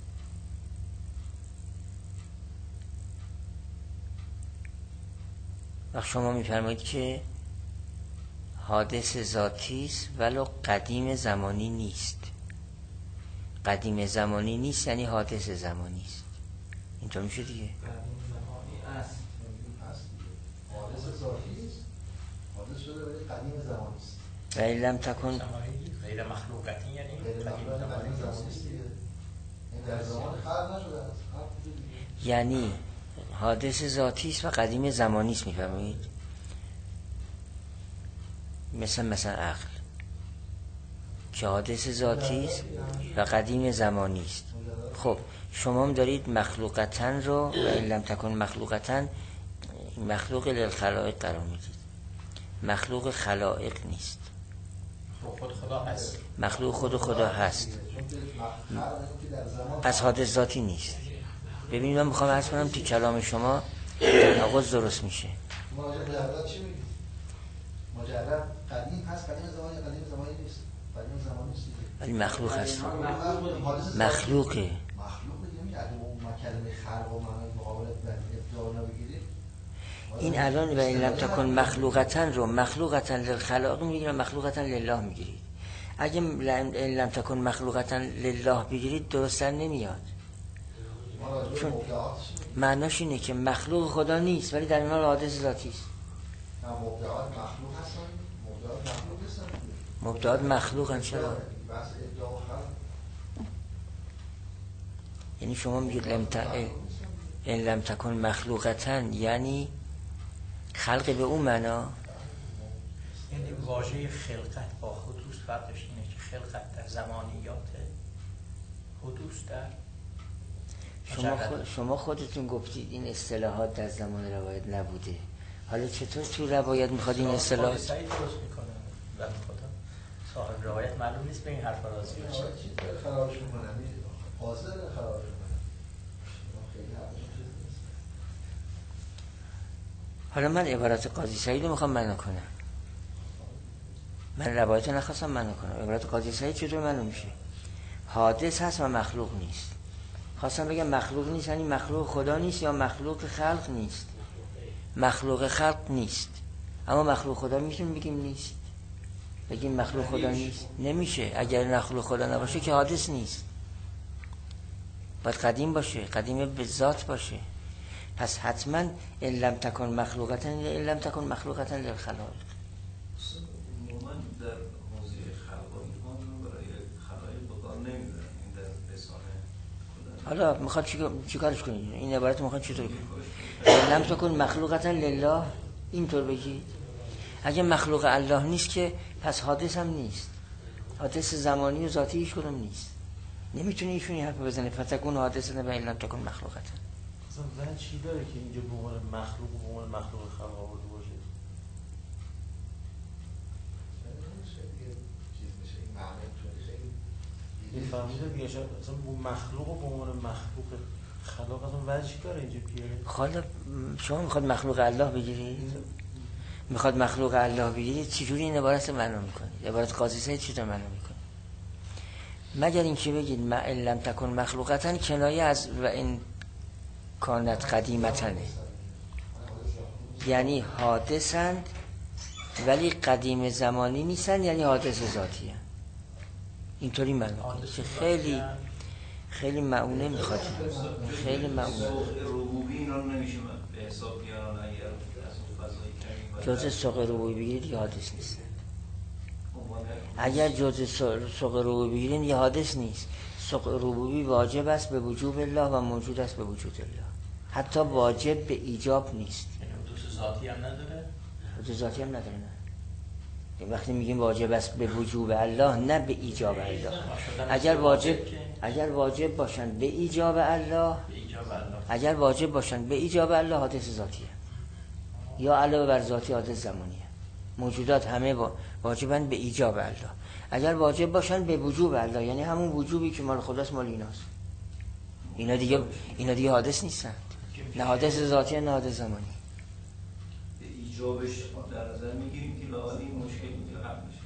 وقت شما میفرمایید که حادث ذاتی است ولو قدیم زمانی نیست. قدیم زمانی نیست یعنی حادث زمانی است. اینطور میشه دیگه. قدیم زمانی است. حادث ذاتی است، حادث شده ولی قدیم زمانی است. و این لم تکن غیر مخلوقتی یعنی قدیم زمانی است دیگه. این در زمان خلق نشده است. یعنی حادث ذاتی است و قدیم زمانی است. میفهمید؟ مثلا عقل که حادث ذاتی است و قدیم زمانی است. خب شما هم دارید مخلوقتن رو و این لم تکن مخلوقتن مخلوق للخلائق قرار میدید. مخلوق خلائق نیست، خود خدا هست. مخلوق خود خدا هست، پس حادث ذاتی نیست. ببینید من میخوام عرض کنم تو کلام شما تناقض درست میشه. مجرد چی میگی؟ مجرد قدیم هست، قدیم زمانی نیست. قدیم زمانی نیست ولی مخلوق هست. مخلوقه. مخلوقه یعنی اگه اون کلمه خلق و معنی مقابلت ابداع نبگیریم. این الان و این لم تکن مخلوقتن رو مخلوقتن للخلائق میگیرید و مخلوقتن لله میگیرید. اگه این لم تکن مخلوقتن لله بگیرید درستن نمیاد. چون معناش اینه که مخلوق خدا نیست ولی در این حال حادث ذاتی است. مبدعات مخلوق هستن، مبدعات مخلوق هستن. مبدعات مخلوق هم چرا؟ یعنی شما میگید این لم تکن مخلوقتن یعنی خلق به اون معنا. یعنی واژه خلقت با حدوث فرقش اینه که خلقت در زمانیاته، حدوث در شما خودتون گفتید این اصطلاحات در زمان روایت نبوده. حالا چطور تو روایت میخواد این اصطلاحات سعید درست میکنه؟ بنده خدا صاحب روایت معلوم نیست به این حرف راضی بشه. خرابش میکنم حاضر خرابش میکنم. حالا من عبارت قاضی سعید رو میخوام معنا کنم. من روایت نخواستم معنا کنم. عبارت قاضی سعید چطور معلوم میشه؟ حادث هست و مخلوق نیست. خواستم بگم مخلوق نیست یعنی مخلوق خدا نیست یا مخلوق خلق نیست. مخلوق خلق نیست اما مخلوق خدا میتونیم بگیم نیست. بگیم مخلوق خدا نیست نمیشه. اگر مخلوق خدا نباشه که حادث نیست، باید قدیم باشه، قدیم به ذات باشه. پس حتما ان لم تکن مخلوقتا ان لم تکن مخلوقتا للخلائق. من در موضوع خلق و ایمان برای خلائق بکار نمیبرم. این در رسانه حالا میخواد چیکارش کنید؟ این عبارت میخواد چطور کنید؟ ان لم تکن مخلوقتا لله اینطور بگید. اگه مخلوق الله نیست که پس حادث هم نیست. حادث زمانی و ذاتی هیچ کدوم نیست. نمیتونه ایشون این حرف بزنه فتکون حادثه و این لم تکن مخلوقتا. اصلا زن چی داره که اینجا به عنوان مخلوق و به عنوان مخلوق خلق آورده باشه؟ این فهمیده دیگه اصلا مخلوق و به عنوان مخلوق خلاق اصلا وجه داره اینجا بیاره؟ حالا شما میخواد مخلوق الله بگیرید؟ میخواد مخلوق الله بگیرید چجوری این عبارت رو معنا میکنید؟ عبارت قاضی سید چطور معنا میکنید؟ مگر اینکه بگید ما ان لم تکن مخلوقتا کنایه از و این کانت قدیمتنه، یعنی حادثند ولی قدیم زمانی نیستن، یعنی حادث ذاتیه. اینطوری معنا که خیلی خیلی معونه میخواد، خیلی معونه. ربوبی اینا رو نمیشه به حساب بیارن اگر از اون فضایی جزء سوق ربوبی بگیرید یه حادث نیست. اگر جزء سوق ربوبی بگیرید یه حادث نیست. سوق ربوبی واجب است به وجوب الله و موجود است به وجود الله، حتی واجب به ایجاب نیست. حدوث ذاتی هم نداره؟ حدوث ذاتی هم نداره. نه وقتی میگیم واجب است به وجوب الله نه به ایجاب الله. اگر واجب باشن به ایجاب الله، اگر واجب باشن به ایجاب الله حادث ذاتیه، یا علاوه بر ذاتی حادث زمانیه. موجودات همه واجبن به ایجاب الله. اگر واجب باشن به وجوب الله، یعنی همون وجوبی که مال خداست مال ایناست. اینا دیگه حادث نیستن، نه حادث ذاتی نه حادث زمانی. به ایجابش در نظر میگیریم که لااقل این مشکل میتونه حل بشه.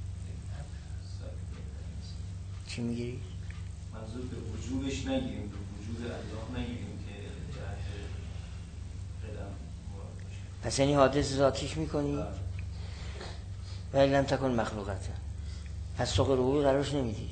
چی میگیری؟ منظور به وجوبش نگیریم، به وجود الله نگیریم که جهت قدم مراد باشه. پس یعنی حادث ذاتیش میکنی؟ ولی لم تکن مخلوقتا. پس سوق ربوبی قرارش نمیدید.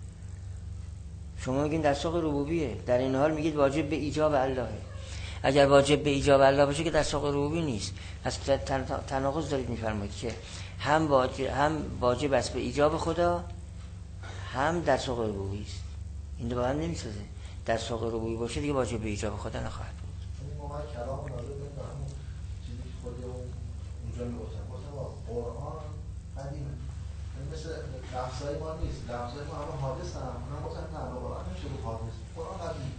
شما میگین در سوق ربوبیه، در این حال میگید واجب به ایجاب اللهه. اگر واجب به ایجاب الله باشه که در سوق ربوبی نیست. پس تناقض دارید میفرمایید که هم واجب است به ایجاب خدا، هم در سوق ربوبی است. این دو با هم نمیسازه. در سوق ربوبی باشه دیگه واجب به ایجاب خدا نخواهد بود. ما کلام نازل به همون چیزی که خود اونجا میگفتن قرآن قدیمه، مثل لفظای ما نیست. لفظای ما همه حادث هم، اونا گفتن نه قرآن نمیشه رو حادث، قرآن قدیمه.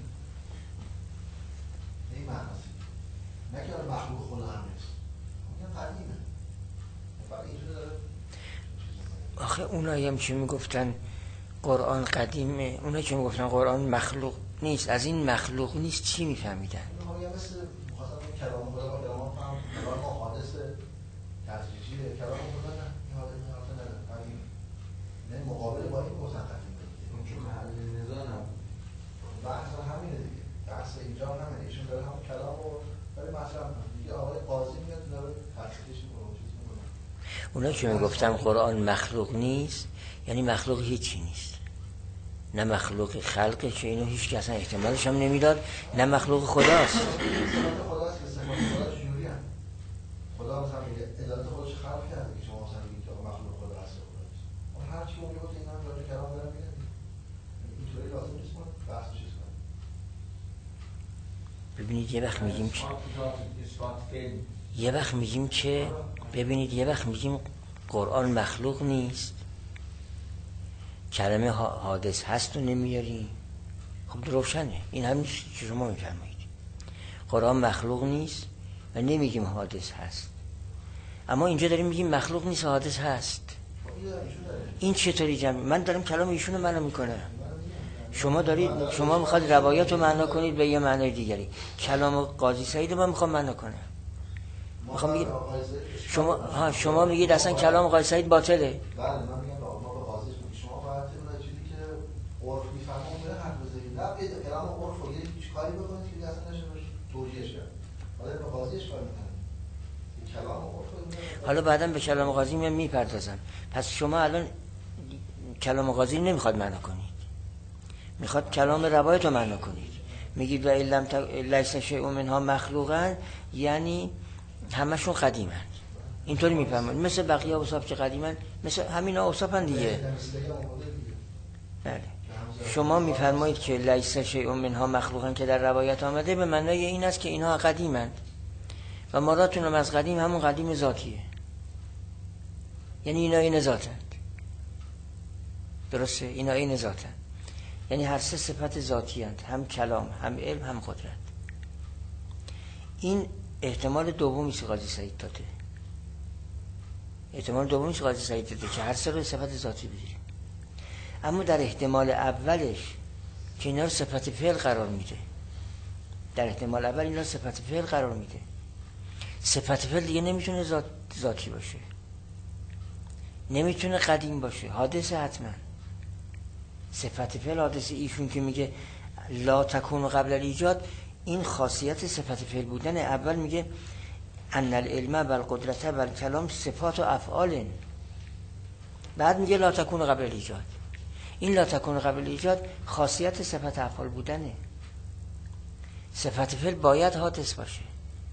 این معناست. نه که مخلوق خدا هم نیست، میگن قدیمه. برای اینجوری داره. آخه اونایی هم چی میگفتن قرآن قدیمه، اونایی که میگفتن قرآن مخلوق نیست، از این مخلوق نیست چی میفهمیدن؟ اونها میگن مثل مخاطب کلام خدا با کلام هم کلام ما حادث تدریجیه، کلام خدا نه این حادث نداره قدیمه. نه مقابل با این گفتن قدیمه. اون چون محل نزاع نبود. بحث همینه دیگه. بحث اینجا همینه. ایشون داره همون کلام رو برای مطرح کنه. دیگه آقای قاضی میاد داره تفسیرش میکنه. اونایی که میگفتن قرآن مخلوق نیست، یعنی مخلوق هیچی نیست. نه مخلوق خلقه که اینو هیچ کس احتمالش هم نمیداد، نه مخلوق خداست. خداست که صفات خداش جوری هم. خدا مثلا میگه ادالت خودش خلق کرده که شما مثلا میگید که مخلوق خدا هست خداست. اون هر چی اون میگه اینا هم داره کلام داره میگه. اینطوری لازم نیست ما بحث چیز کنیم. ببینید یه وقت میگیم که ببینید یه وقت میگیم قرآن مخلوق نیست، کلمه حادث هست و نمیاریم. خب روشنه، این همین که شما میفرمایید. قرآن مخلوق نیست و نمیگیم حادث هست، اما اینجا داریم میگیم مخلوق نیست و حادث هست. این چطوری جمعی؟ من دارم کلام ایشونو معنا میکنم، شما میخواد روایت رو معنا کنید به یه معنای دیگری. کلام قاضی سعید من میخوام معنا کنم. میخوام بگید شما میگید اصلا کلام قاضی سعید باطله. بله من میگم ما به قاضیش میگیم شما باید اون چیزی که عرف میفهمون بره حرف بزنید. نه کلام عرف رو یه کاری بکنید که اصلا نشه توجیهش کرد. حالا به قاضیش کار میکنید. کلام عرف حالا بعداً به کلام قاضی میپردازم. پس شما الان کلام قاضی نمیخواد معنا کنید، میخواد کلام روایت رو معنا کنید. میگید و لم لیس شیء منها مخلوقا، یعنی همشون قدیمن. اینطوری میفهمن مثل بقیه اوصاف که قدیمن، مثل همین اوصافن دیگه. بله شما میفرمایید که لیس شیء منها مخلوقا که در روایت آمده به معنای این است که اینها قدیمند و مرادتون هم از قدیم همون قدیم ذاتیه، یعنی اینا این ذاتند. درسته؟ اینا این ذاتند، یعنی هر سه صفت ذاتی هست، هم کلام، هم علم، هم قدرت. این احتمال دومی که قاضی سعید داده، احتمال دومی که قاضی سعید داده که هر سه رو صفت ذاتی بگیریم. اما در احتمال اولش که اینا رو صفت فعل قرار میده، در احتمال اول اینا رو صفت فعل قرار میده. صفت فعل دیگه نمیتونه ذاتی باشه، نمیتونه قدیم باشه، حادثه حتما. صفت فعل حادثه. ایشون که میگه لا تکون قبل الایجاد، این خاصیت صفت فعل بودن. اول میگه ان العلم و القدرت و الکلام صفات و افعال، بعد میگه لا تکون قبل الایجاد. این لا تکون قبل الایجاد خاصیت صفت افعال بودنه. صفت فعل باید حادث باشه.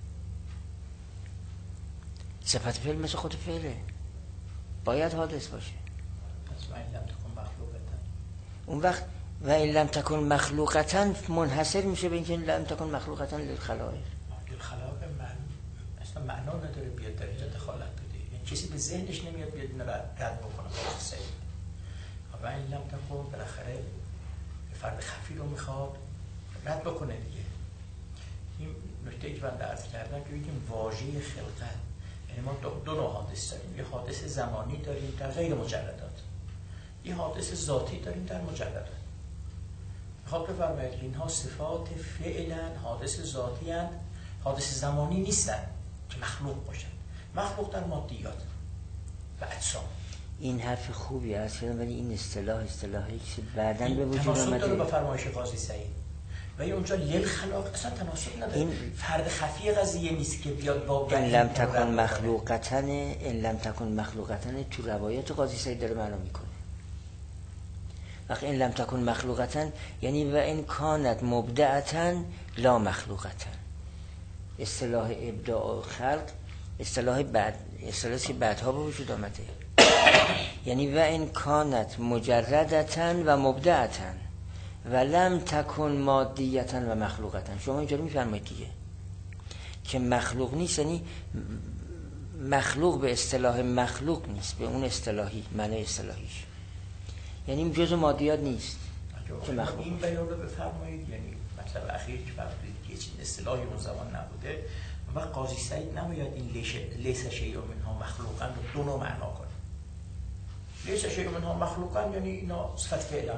صفت فعل مثل خود فعله، باید حادث باشه. پس و این لم تکن مخلوقتن، اون وقت و این لم تکن مخلوقتن منحصر میشه به اینکه لم تکن مخلوقتن للخلائق. للخلائق من اصلا معنا نداره بیاد در اینجا دخالت بده، یعنی کسی به ذهنش نمیاد بیاد اینو رد بکنه. و این لم تکن بالاخره فرد خفی رو میخواد رد بکنه دیگه. این نکته که من عرض کردم که بگیم واژه خلقت، یعنی ما دو نوع حادث داریم. یه حادث زمانی داریم در غیر مجردات، یه حادث ذاتی داریم در مجردات. میخواد بفرمایید که اینها صفات فعلا حادث ذاتی هستند، حادث زمانی نیستن که مخلوق باشن. مخلوق در مادیات و اجسام. این حرف خوبی هست، ولی این اصطلاحی که بعداً به وجود تناسب اومده داره با فرمایش قاضی سعید. و اونجا للخلاق اصلا تناسب نداره. این فرد خفی قضیه نیست که بیاد با ان لم تکن مخلوقتن، ان لم تکن مخلوقتن تو روایات قاضی سعید داره معنا میکنه. وقتی ان لم تکن مخلوقتن یعنی و ان کانت مبدعتن لا مخلوقتن. اصطلاح ابداع و خلق اصطلاحی که بعدها به وجود آمده. یعنی و ان کانت مجردتن و مبدعتن و لم تکن مادیتن و مخلوقتن. شما اینجوری میفرمایید دیگه که مخلوق نیست، یعنی مخلوق به اصطلاح مخلوق نیست، به اون اصطلاحی معنی اصطلاحیش، یعنی جزء مادیات نیست که مخلوق. این بیان رو بفرمایید، یعنی مطلب اخیر که فرمودید که چیز اصطلاحی اون زمان نبوده و قاضی سعید نباید این لیس شیء منها مخلوقا رو دو نوع معنا کنه. لیس شیء منها مخلوقا یعنی اینا صفت فعلا.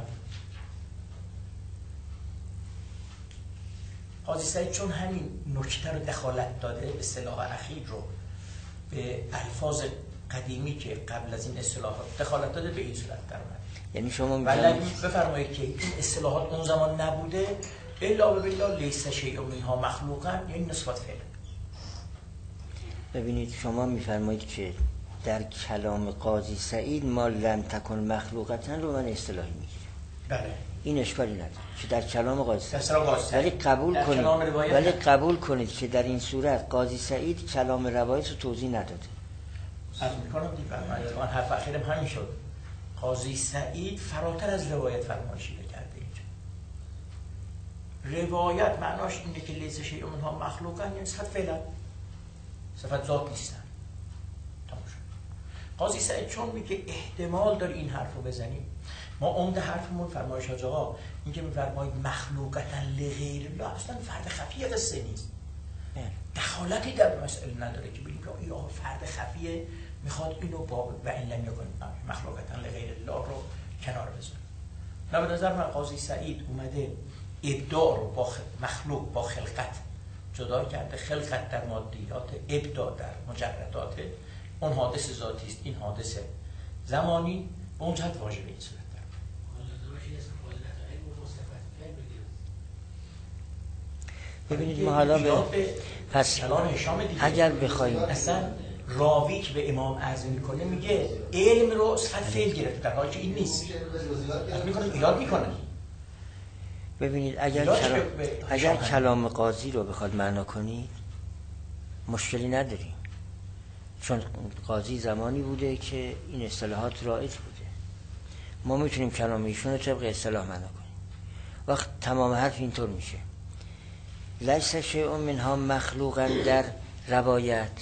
قاضی سعید چون همین نکته رو دخالت داده، اصطلاح اخیر رو به الفاظ قدیمی که قبل از این اصطلاحات دخالت داده، به این صورت در اومد. یعنی شما بفرمایید که این اصطلاحات اون زمان نبوده، الا بالله لیس شیء منها مخلوقا یعنی نسبت فعل. ببینید شما میفرمایید که در کلام قاضی سعید ما لم تکن مخلوقتن رو من اصطلاحی میگیرم. بله. این اشکالی نداره که در کلام قاضی سعید، ولی قبول کنید که در این صورت قاضی سعید کلام روایت رو توضیح نداده. از میکنم دیگه من حرف اخیرم همین شد. قاضی سعید فراتر از روایت فرمایشی کرده اینجا. روایت معناش اینه که لیس شیء منها مخلوقا یعنی صفت فعلا، صفت ذات نیستن. تمام شد. قاضی سعید چون میگه احتمال داره این حرف رو بزنیم، ما عمده حرفمون فرمایش حاج آقا این که میفرمایید مخلوقتا لغیر الله اصلا فرد خفی قصه نیست، دخالتی در مسئله نداره که بگیم که این فرد خفیه میخواد اینو با و این لم یکن مخلوقتا لغیر الله رو کنار بذاره. نه به نظر من قاضی سعید اومده ابداع رو با مخلوق با خلقت جدا کرده. خلقت در مادیات، ابداع در مجردات. اون حادث ذاتی است، این حادث زمانی. به اون جهت واژه به این صورت در ببینید ما حالا پس اگر بخوایم اصلا راوی که به امام عرض میکنه میگه علم رو صفت فعل گرفته، در حالی که این نیست. از میکنه ایراد میکنه. ببینید اگر کلام قاضی رو بخواد معنا کنید مشکلی نداریم، چون قاضی زمانی بوده که این اصطلاحات رایج بوده. ما میتونیم کلام ایشون رو طبق اصطلاح معنا کنیم. وقت تمام حرف اینطور میشه لیس شیء منها مخلوقا در روایت،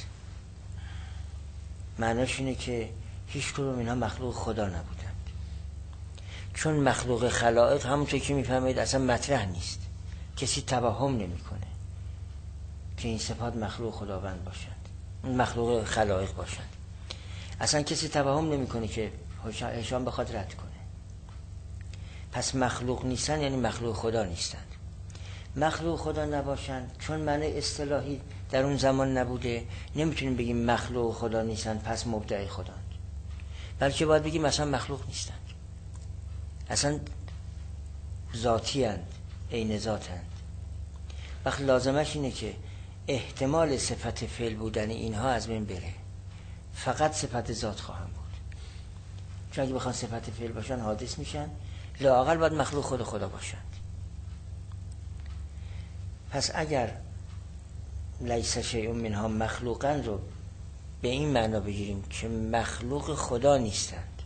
معناش اینه که هیچ کدوم اینها مخلوق خدا نبودند، چون مخلوق خلائق همونطور که میفهمید اصلا مطرح نیست، کسی توهم نمیکنه که این صفات مخلوق خداوند باشند، مخلوق خلائق باشند. اصلا کسی توهم نمیکنه که هشام بخواد رد کنه. پس مخلوق نیستن یعنی مخلوق خدا نیستند. مخلوق خدا نباشند چون معنی اصطلاحی در اون زمان نبوده، نمیتونیم بگیم مخلوق خدا نیستند پس مبدع خداند، بلکه باید بگیم اصلا مخلوق نیستند، اصلا ذاتی اند، عین ذات اند. وقت لازمش اینه که احتمال صفت فعل بودن اینها از بین بره، فقط صفت ذات خواهم بود. چون اگه بخوان صفت فعل باشن حادث میشن، لااقل باید مخلوق خدا باشند. پس اگر لیس شیء منها مخلوقا رو به این معنا بگیریم که مخلوق خدا نیستند،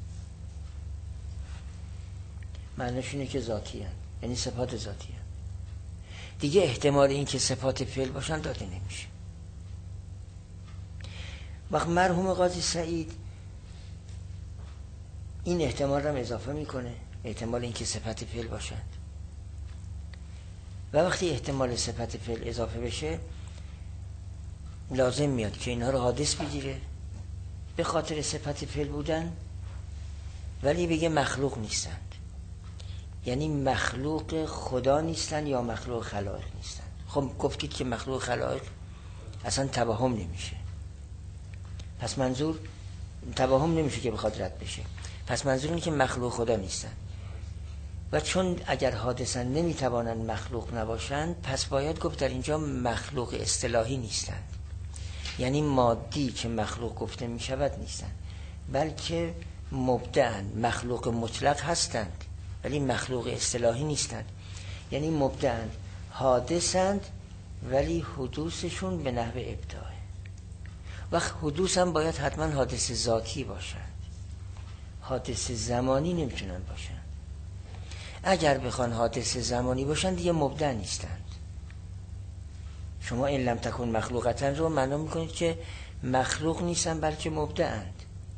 معنیش اینه که ذاتی هستند، یعنی صفات ذاتی هستند. دیگه احتمال این که صفات فعل باشن داده نمیشه. وقت مرحوم قاضی سعید این احتمال رو اضافه میکنه، احتمال این که صفت فعل باشند. و وقتی احتمال صفت فعل اضافه بشه لازم میاد که اینها رو حادث بگیره به خاطر صفت فعل بودن، ولی بگه مخلوق نیستند، یعنی مخلوق خدا نیستند یا مخلوق خلائق نیستند. خب گفتید که مخلوق خلائق اصلا توهم نمیشه، پس منظور توهم نمیشه که بخواد رد بشه، پس منظور اینه که مخلوق خدا نیستند. و چون اگر حادثن نمیتوانند مخلوق نباشند، پس باید گفت در اینجا مخلوق اصطلاحی نیستند، یعنی مادی که مخلوق گفته میشود نیستند، بلکه مبدعند، مخلوق مطلق هستند ولی مخلوق اصطلاحی نیستند. یعنی مبدعند، حادثند ولی حدوثشون به نحو ابداع. وقت حدوث هم باید حتما حادث ذاتی باشند، حادث زمانی نمیتونن باشند. اگر بخوان حادث زمانی باشند دیگه مبدع نیستند. شما این لم تکن مخلوقتا رو معنا میکنید که مخلوق نیستن بلکه مبدعند.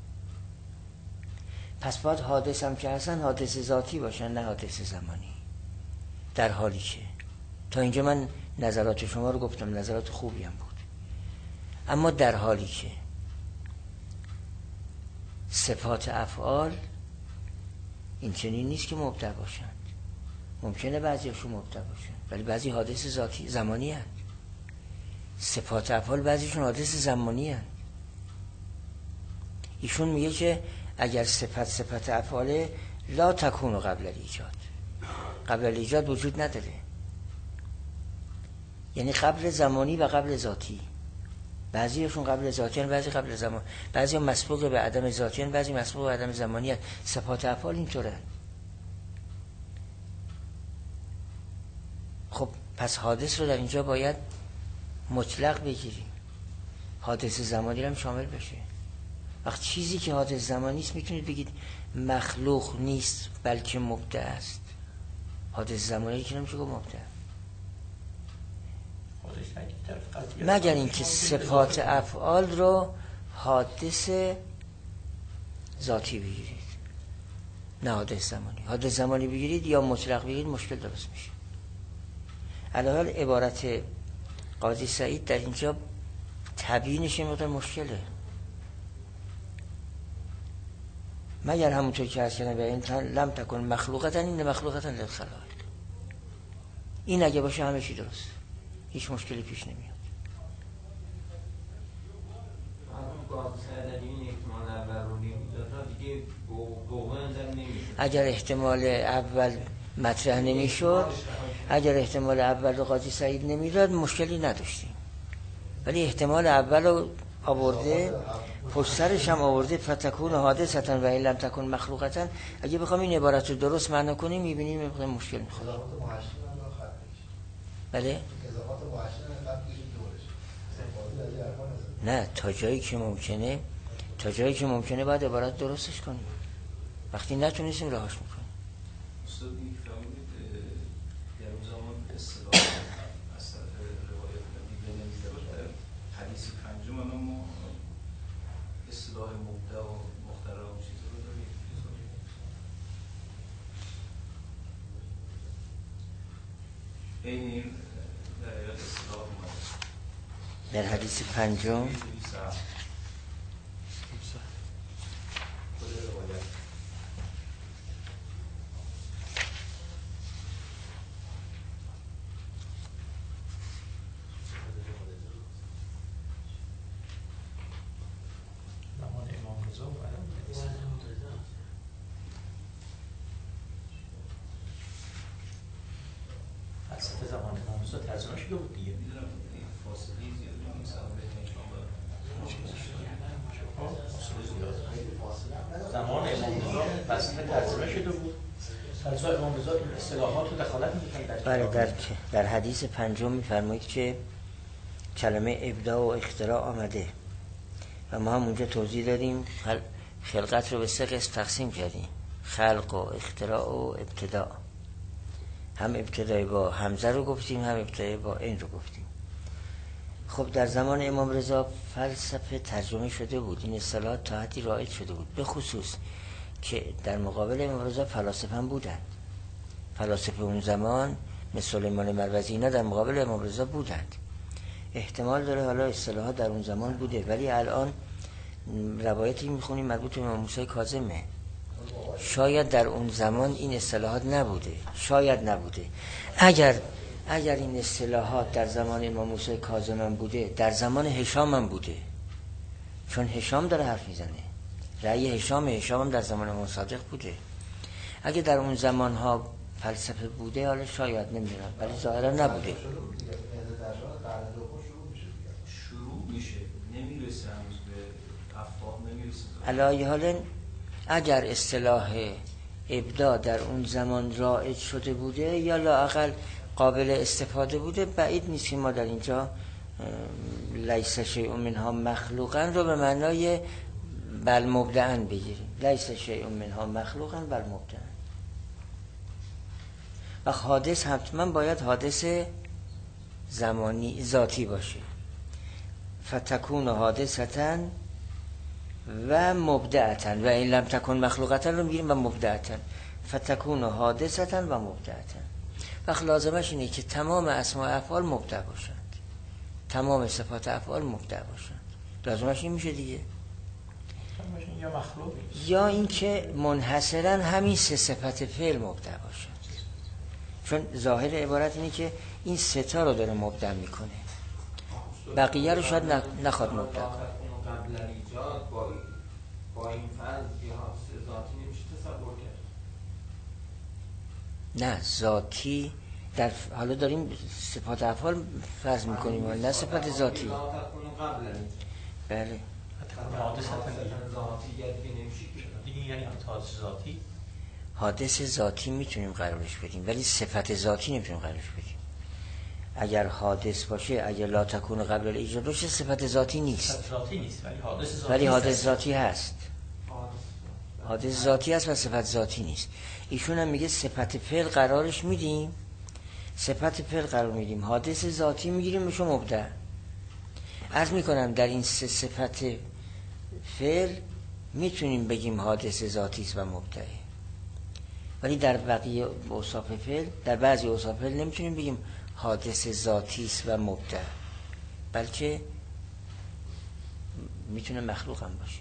پس باید حادث هم که هستن حادث ذاتی باشن نه حادث زمانی. در حالی که تا اینجا من نظرات شما رو گفتم، نظرات خوبی هم بود، اما در حالی که صفات افعال این چنین نیست که مبدع باشند. ممکنه بعضیشون مبدع باشند ولی بعضی حادث ذاتی زمانی هست. صفات افعال بعضیشون حادث زمانی هست. ایشون میگه که اگر صفت افعال لا تکون قبل الایجاد، قبل الایجاد وجود نداره، یعنی قبل زمانی و قبل ذاتی. بعضیشون قبل ذاتی هست، بعضی قبل زمان، بعضی مسبوق به عدم ذاتی هست، بعضی مسبوق به عدم زمانی هست. صفات افعال اینطوره. خب پس حادث رو در اینجا باید مطلق بگیریم، حادث زمانی رو هم شامل بشه. وقت چیزی که حادث زمانی است میتونید بگید مخلوق نیست بلکه مبدع است. حادث زمانی که نمیشه گفت مبدع، مگر اینکه صفات افعال رو حادث ذاتی بگیرید نه حادث زمانی. حادث زمانی بگیرید یا مطلق بگیرید مشکل درست میشه. الان عبارت قاضی سعید در اینجا تبیینش مقدار مشکله، مگر همونطور که هست کنه به این لم تکن مخلوقتا این مخلوقتا للخلائق. این اگه باشه همه چی درست، هیچ مشکلی پیش نمیاد. اگر احتمال اول مطرح نمیشد، اگر احتمال اول رو قاضی سعید نمیداد مشکلی نداشتیم، ولی احتمال اول رو آورده، پشت سرش هم آورده فتکون حادثتا و این لم تکن مخلوقتا. اگه بخوام این عبارت رو درست معنا کنیم میبینیم مشکل میخوره. بله؟ نه، تا جایی که ممکنه باید عبارت درستش کنیم، وقتی نتونستیم رهاش میکنیم. استاد میفهمید در اون زمان اصطلاح از طرف روایت دیگه نمیده باشه. حدیث پنجم ما اصطلاح مبدع و مخترع و چیز رو داریم. این در ایات اصطلاح اومده در حدیث پنجم خود روایت زمان امام رضا و فلسفه زمان امام رضا ترجمه شده بود دیگه. میدونم فاصله زیادی نیست زمان امام رضا فلسفه ترجمه شده بود. فلسفه امام رضا این اصطلاحات رو دخالت می‌کنه بله. در حدیث پنجم می‌فرمایید که کلمه ابداع و اختراع آمده و ما هم اونجا توضیح دادیم خلقت رو به 3 قسم تقسیم کردیم: خلق و اختراع و ابتداع. هم ابتدای با همزه رو گفتیم، هم ابتدای با این رو گفتیم. خب در زمان امام رضا فلسفه ترجمه شده بود، این اصطلاحات تا حدی رایج شده بود، به خصوص که در مقابل امام رضا فلاسفه هم بودن. فلاسفه اون زمان مثل سلیمان مروزی اینا در مقابل امام رضا بودند. احتمال داره حالا اصطلاحات در اون زمان بوده، ولی الان روایتی میخونیم مربوط به امام موسی کاظمه. شاید در اون زمان این اصطلاحات نبوده، شاید نبوده. اگر این اصطلاحات در زمان امام موسی کاظم هم بوده، در زمان هشام هم بوده، چون هشام داره حرف میزنه. رأی هشام هم در زمان امام صادق بوده. اگه در اون زمانها فلسفه بوده، حالا شاید نمیدونم، ولی ظاهرا نبوده. شروع میشه، نمیرسه هنوز به افهام، نمیرسه. علی حال اگر اصطلاح ابداع در اون زمان رایج شده بوده یا لااقل قابل استفاده بوده، بعید نیست که ما در اینجا لیس شیء منها مخلوقا رو به معنای بل مبدعا بگیریم. لیس شیء منها مخلوقا بل مبدعا. و حادث حتما باید حادث زمانی ذاتی باشه. فتکون حادثتا و مبدعتا و این لم تکن مخلوقتا رو میگیریم و مبدعتا. فتکون حادثتا و مبدعتا. وقت لازمش اینه که تمام اسماء افعال مبدع باشند، تمام صفات افعال مبدع باشند. لازمش این میشه دیگه، یا مخلوق یا اینکه منحصرا همین 3 صفت فعل مبدع باشند. چون ظاهر عبارت اینه که این 3 تا رو داره مبدع میکنه، بقیه رو شاید نخواد مبدع کنه. قبل ایجاد با این فرض یا ذاتی نمیشه تصور کرد. نه ذاتی در حالا داریم صفات افعال فرض میکنیم، نه صفت ذاتی. بله. حادث ذاتی دیگه نمیشه دیگه، یعنی حادث ذاتی. حادث ذاتی میتونیم قرارش بدیم، ولی صفت ذاتی نمیتونیم قرارش بدیم. اگر حادث باشه، اگر لا تکون قبل الایجاد باشه، صفت ذاتی نیست. صفت ذاتی نیست، ولی حادث ذاتی هست. حادث ذاتی هست و صفت ذاتی نیست. ایشون هم میگه صفت فعل قرارش میدیم، صفت فعل قرار میدیم، حادث ذاتی میگیریم میشه مبدع. عرض میکنم در این 3 صفت فعل میتونیم بگیم حادث ذاتی است و مبدعه، ولی در بقیه اوصاف فعل، در بعضی اوصاف فعل نمیتونیم بگیم حادث ذاتی است و مبدع، بلکه میتونه مخلوق هم باشه.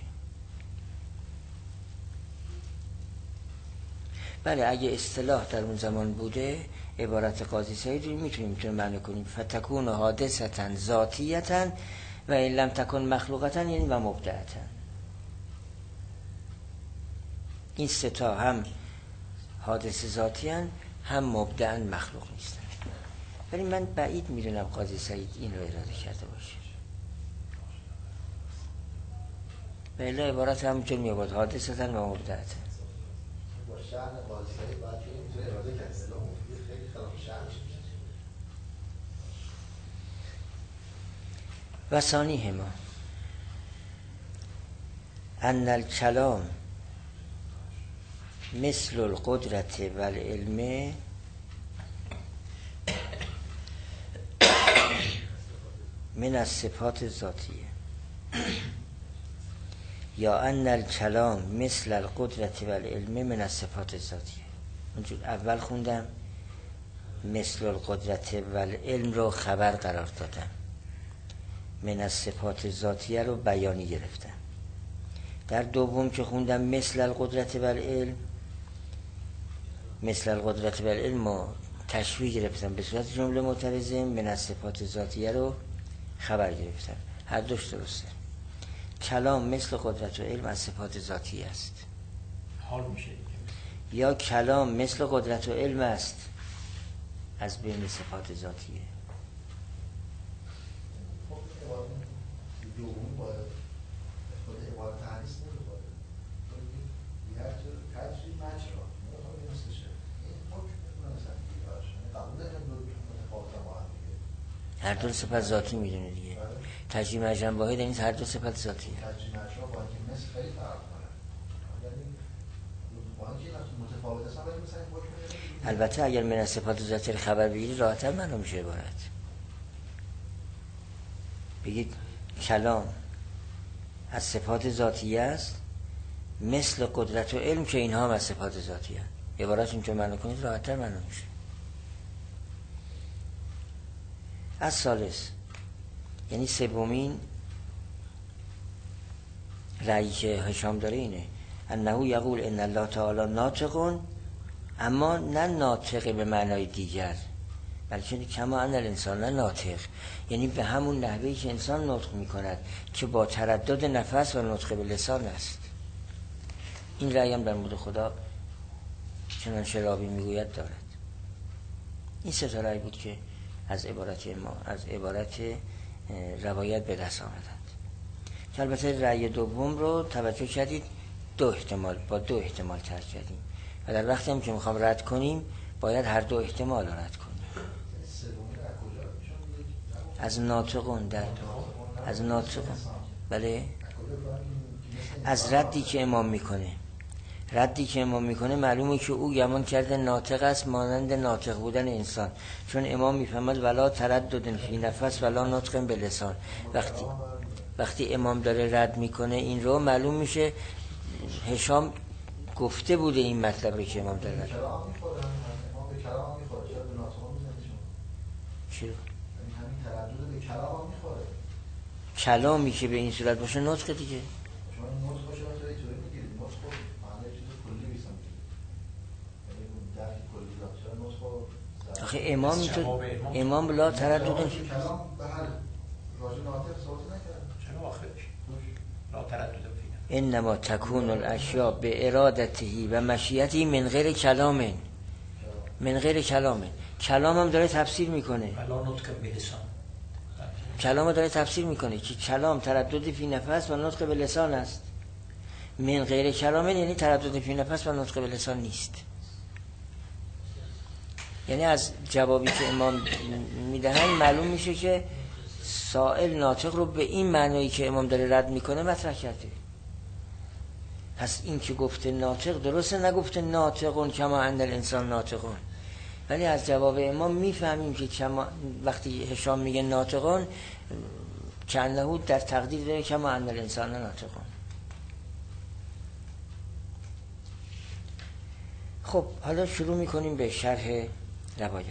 بله، اگه اصطلاح در اون زمان بوده، عبارت قاضی سعید رو میتونیم معنی کنیم فتکون حادثتا ذاتیتا و این لم تکن مخلوقتا، یعنی و مبدعتا. این 3 تا هم حادث ذاتی هن، هم مبدعا مخلوق نیستن. ولی من بعید میدونم قاضی سعید این رو اراده کرده باشه. بله، عبارت همونجور میاباد حادثتا و مبدعتا. با شأن قاضی سعید باید که اینجور اراده کرده، خیلی خلاف شأنش میشه. و ثانیه ما ان الکلام مثل القدرت و العلم من الصفات الذاتیه، یا ان الکلام مثل القدرت و العلم من الصفات الذاتیه. اونجور اول خوندم مثل القدرت و العلم رو خبر قرار دادن، من از صفات ذاتیه رو بیانی گرفتن. در دوم که خوندم مثل القدرت و العلم، مثل القدرت و العلم رو تشبیه گرفتن به صورت جمله معترضه، من از صفات ذاتیه رو خبر گرفتن. هر دوش درسته. کلام مثل قدرت و علم از صفات ذاتی است، حال میشه دیگه. یا کلام مثل قدرت و علم است از بین صفات ذاتیه. خب عبارت دوم باید خود عبارت حدیث نمیخوره. یه تجریب مجرا نمیخواد مثلشه. این حکم مثلا دیگرش قبول داریم دو متفاوت با هم دیگه. هر دو صفت ذاتی میدونه دیگه. تجریب مجرم واحد این هر دو صفت ذاتیه. تجریب مجرا با اینکه مثل خیلی فرق کنه. یعنی با اینکه متفاوت هستن ولی مثلا حکم البته اگر من از صفات ذاتی رو خبر بگیری راحت‌تر معلوم میشه عبارت. بگید کلام از صفات ذاتیه است مثل قدرت و علم که اینها هم از صفات ذاتیه. عبارت اینجا معلوم کنید راحت‌تر معلوم میشه. از ثالث یعنی سومین رأیی که هشام داره اینه انه یقول ان الله تعالی ناطق، اما نه ناطق به معنای دیگر، بلکه کما ان الانسان نه ناطق، یعنی به همون نحوهی که انسان نطق میکند که با تردد نفس و نطق به لسان است. این رأی هم در مورد خدا چنانچه رابی میگوید دارد. این سه تا رأی بود که از عبارت روایت به دست آمدند. که البته رأی دوم رو توجه کردید با دو احتمال ترک کردیم و در وقتی هم که میخوام رد کنیم باید هر دو احتمال رو رد کنیم. از ناطقون از ناطقون بله، از ردی که امام میکنه معلومه که او گمان کرده ناطق است مانند ناطق بودن انسان، چون امام میفهمد ولا تردد فی نفس ولا نطق به لسان. وقتی امام داره رد میکنه این رو معلوم میشه هشام گفته بوده این مطلبی که امام داره رد میکنه. چی رو؟ همین تردد به کلام میخوره. کلامی که به این صورت باشه نطق دیگه. شما این نطق باشه وقتی اینطوری میگیرید نطق معنی چیز کلی بیسم میگیرید. یعنی اون درک کلی داره. چرا نطق آخه امام اینطور امام لا تردد کلام به هر راجع ناطق صحبت نکرد. چرا آخرش لا تردد فی انما تکون الاشیاء به ارادته و مشیته من غیر کلام. کلام هم داره تفسیر میکنه. ولا نطق به لسان. کلام داره تفسیر میکنه که کلام تردد فی نفس و نطق به لسان است. من غیر کلام یعنی تردد فی نفس و نطق به لسان نیست. یعنی از جوابی که امام میدهن معلوم میشه که سائل ناطق رو به این معنایی که امام داره رد میکنه مطرح کرده. پس این که گفته ناطق درسته، نگفته ناطقون کما ان الانسان ناطقون. ولی از جواب امام میفهمیم که وقتی هشام میگه ناطقون کنه در تقدیر داره کما ان الانسان ناطقون. خب حالا شروع میکنیم به شرح روایت.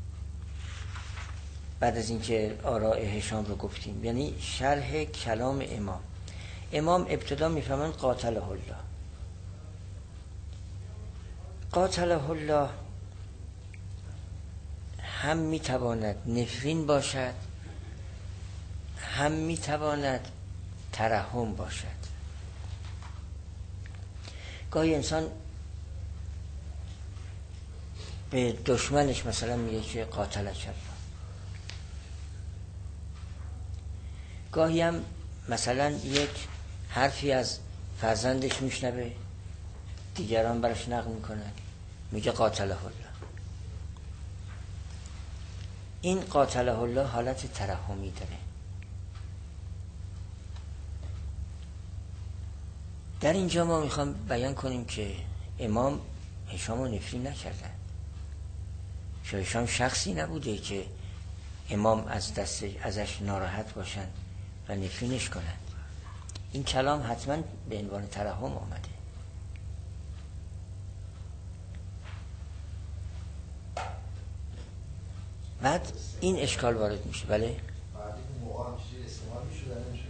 بعد از اینکه آراء هشام رو گفتیم، یعنی شرح کلام امام ابتدا میفهمند قاتله الله هم میتواند نفرین باشد، هم میتواند ترحم باشد. گاهی انسان به دشمنش مثلا میگه که قاتلک الله. گاهی هم مثلا یک حرفی از فرزندش میشنوه، دیگران براش نقل میکنن، میگه قاتله الله. این قاتله الله حالت ترحمی داره. در اینجا ما میخوام بیان کنیم که امام هشام رو نفرین نکردن. چون هشام شخصی نبوده که امام ازش ناراحت باشن و نفرینش کنن. این کلام حتما به عنوان ترحم آمده. بعد این اشکال وارد میشه. بله بعد این موقع هم چیزی استعمال میشود نمیشود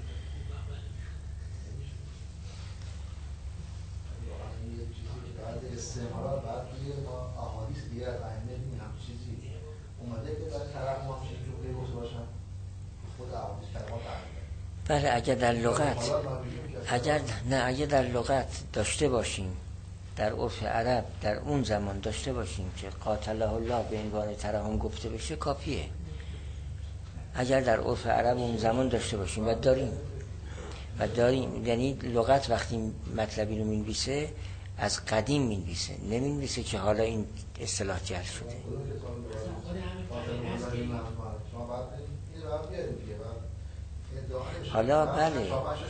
یه چیزی که بعد استعمال بعد توی ما احادیث دیگه از ائمه این هم چیزی اومده که بعد طرف ما هم چیزی جمله گفته باشن خود احادیث کلمات ائمه. بله اگر در لغت اگر در لغت داشته باشیم، در عرف عرب در اون زمان داشته باشیم که قاتله الله به عنوان ترحم گفته بشه کافیه. اگر در عرف عرب اون زمان داشته باشیم و داریم یعنی لغت وقتی مطلبی رو می‌نویسه از قدیم می‌نویسه، نمی‌نویسه که حالا این اصطلاح جر شده. حالا بله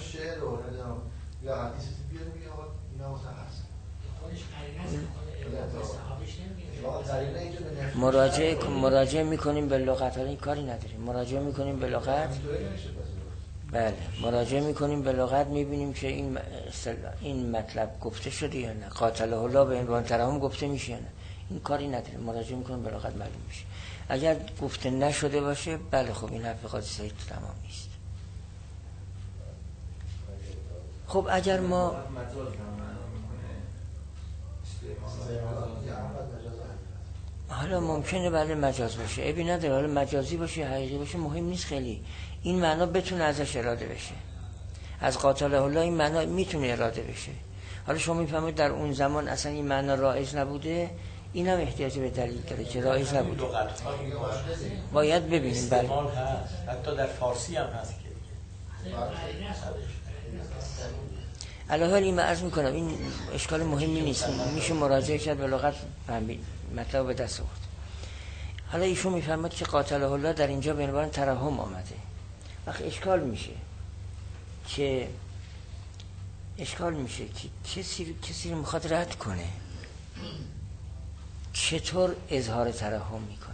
مراجعه میکنیم به لغت. حالا این کاری نداریم، مراجعه میکنیم به لغت. بله مراجعه میکنیم به لغت، میبینیم که این مطلب گفته شده یا نه، قاتله الله به عنوان ترحم گفته میشه یا نه. این کاری نداریم، مراجعه میکنیم به لغت معلوم میشه. اگر گفته نشده باشه بله خب این حرف قاضی سعید تمام نیست. خب اگر ما حالا ممکنه بله مجاز باشه، عیبی نداره، حالا مجازی باشه حقیقی باشه مهم نیست خیلی، این معنا بتونه ازش اراده بشه. از قاتله الله این معنا میتونه اراده بشه. حالا شما میفهمید در اون زمان اصلا این معنا رایج نبوده، این هم احتیاج به دلیل داره که رایج نبوده. باید ببینیم. بله حتی در فارسی هم هست که الان این عرض میکنم این اشکال مهمی نیست، میشه مراجعه کرد به لغت فهمید مطلب به دست آورد. حالا ایشون میفهمد که قاتله الله در اینجا به عنوان ترحم آمده. وقت اشکال میشه که کسی رو میخواد رد کنه، چطور اظهار ترحم میکنه؟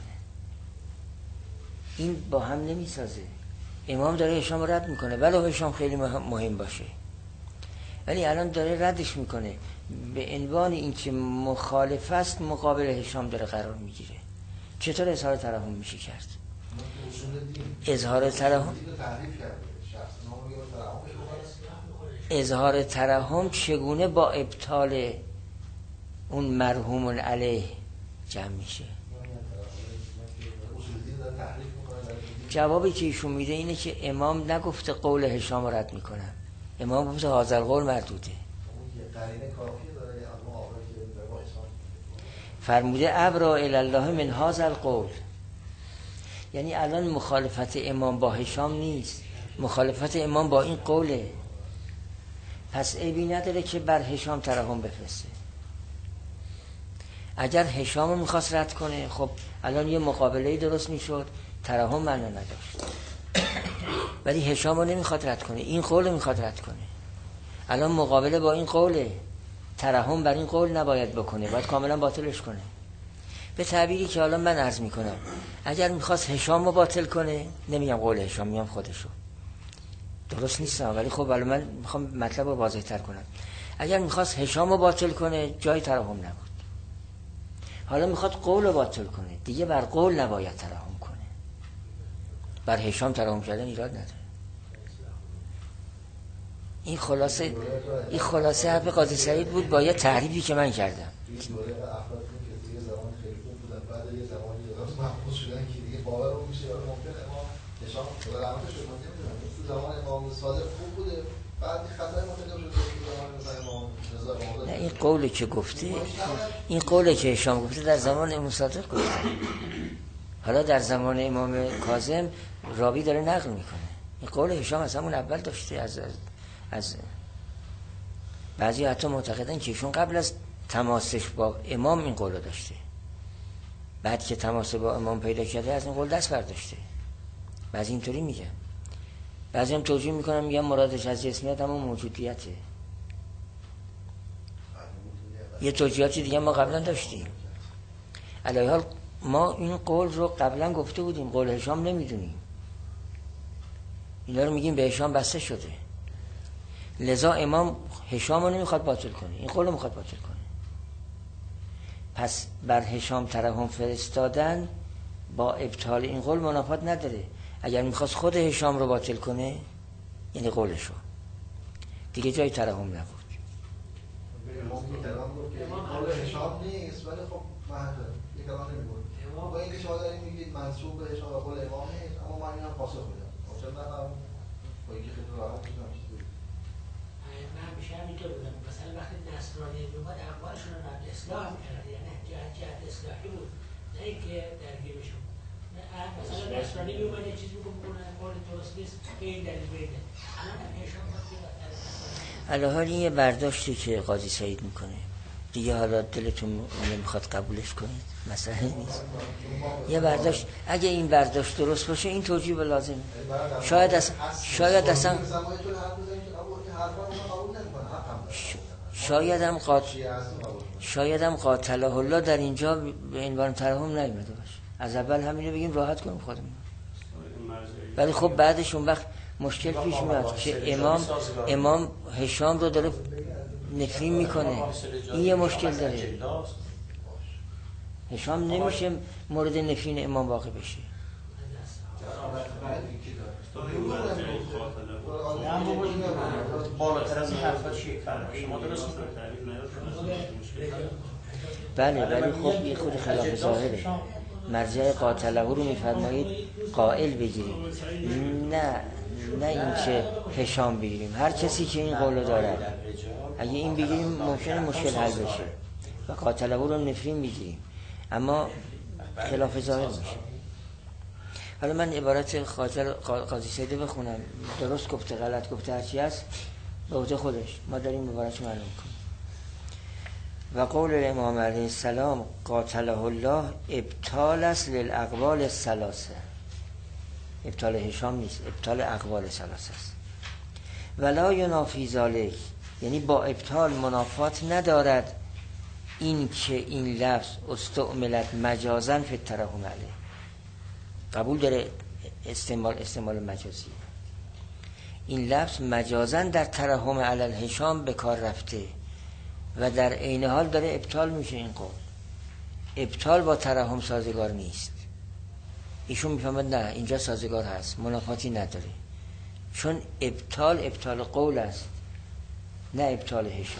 این با هم نمیسازه. امام داره هشام رو رد میکنه ولو هشام خیلی مهم باشه، ولی الان داره ردش میکنه به عنوان اینکه مخالف است مقابل هشام داره قرار میگیره. چطور اظهار ترحم میشه کرد؟ اظهار ترحم چگونه با ابطال اون مرحوم علیه جمع میشه؟ جوابی که ایشون میده اینه که امام نگفته قول هشام رد میکنم، امام گفته هذا القول مردوده. فرموده ابرا الی الله من هذا القول، یعنی الان مخالفت امام با هشام نیست، مخالفت امام با این قوله. پس عیبی نداره که بر هشام ترحم بفرسته. اگر هشام رو میخواست رد کنه خب الان یه مقابله درست میشد، ترحم معنا نداشت. ولی هشام رو نمیخواد رد کنه، این قول رو میخواد رد کنه. الان مقابله با این قوله، ترحم بر این قول نباید بکنه، باید کاملا باطلش کنه. به تعبیری که حالا من عرض میکنم، اگر میخواست هشام رو باطل کنه، نمیگم قول هشام، میگم خودشو، درست نیستم ولی خب الان من میخوام مطلب رو واضح تر کنم. اگر میخواست هشام رو باطل کنه جای ترحم نبود. حالا میخواد قول رو باطل کنه، دیگه بر قول نباید ترحم کنه، بر هشام ترحم کردن ایراد نداره. این خلاصه حرف قاضی سعید بود با یه تعریفی که من کردم. نه این قولی که گفته، این قولی که هشام گفته در زمان امام صادق گفته، حالا در زمان امام کاظم راوی داره نقل میکنه. این قول هشام از همون اول داشته، از بعضی حتی معتقدن که ایشون قبل از تماسش با امام این قول داشته، بعد که تماس با امام پیدا کرده از این قول دست برداشته. بعضی اینطوری میگن، بعضی هم توجیه میکنن میگن مرادش از جسمیت همون موجودیته. یه توجیهاتی دیگه ما قبلا داشتیم. علیه حال ما این قول رو قبلا گفته بودیم، قول هشام نمیدونیم، اینا رو میگیم به هشام بسته شده، لذا امام هشام رو نمیخواد باطل کنه، این قول رو میخواد باطل کنه. پس بر هشام ترحم فرستادن با ابطال این قول منافات نداره. اگر میخواست خود هشام رو باطل کنه یعنی قولشو دیگه جای ترحم نبود. قول هشام نیست ولی خب محضر یک کلام نمیگه با اینکه شما دارید میگید منصوب به هشام و قول امام نیست، اما من اینم پاسخ میدم. چون نفهم با اینکه خیلی راحت میدونم من همیشه همینطور بودم. مثلا وقتی نصرانی میومد اقوالشون رو نقل اصلاح میکرد، یعنی جهت اصلاحی بود، نه اینکه درگیر بشون. مثلا نصرانی میومد یه چیزی بکنه قول درست نیست به این دلیل بینه. الان هشام الان این یه برداشتی که قاضی سعید میکنه دیگه، حالا دلتون نمیخواد قبولش کنید مثلا نیست. یه برداشت، اگه این برداشت درست باشه این توجیه لازمه. شاید هم قاتله الله در اینجا به عنوان ترحم نیامده باشه. از اول همینو بگیم راحت کنیم خودمون. ولی خب بعدش اون وقت مشکل پیش میاد که امام هشام رو داره نفرین میکنه. این یه مشکل داره. هشام نمیشه مورد نفرین امام واقع بشه. بالاتر از این حرفا چیه؟ شما درست بله ولی خب یه خود خلاف ظاهره. مرجع قاتله رو میفرمایید قائل بگیریم، نه این که هشام بگیریم. هر کسی که این قولو داره اگه این بگیریم ممکنه مشکل حل بشه و قاتله رو نفرین بگیریم، اما خلاف ظاهر میشه. حالا من عبارت قاضی سیده بخونم، درست گفته غلط گفته هرچی هست به عهده خودش، ما داریم عبارت معلوم کنیم. و قول امام علیه السلام قاتله الله ابطال است للاقوال الثلاثه. ابطال هشام نیست، ابطال اقوال ثلاثه است. ولا ینافی ذلک، یعنی با ابطال منافات ندارد این که این لفظ استعملت مجازا فی الترحم علیه. قبول داره استعمال مجازی. این لفظ مجازا در ترحم علی الهشام به کار رفته و در عین حال داره ابطال میشه. این قول ابطال با ترحم سازگار نیست. ایشون میفهمد نه اینجا سازگار هست، منافاتی نداره، چون ابطال قول است نه ابطال هشام.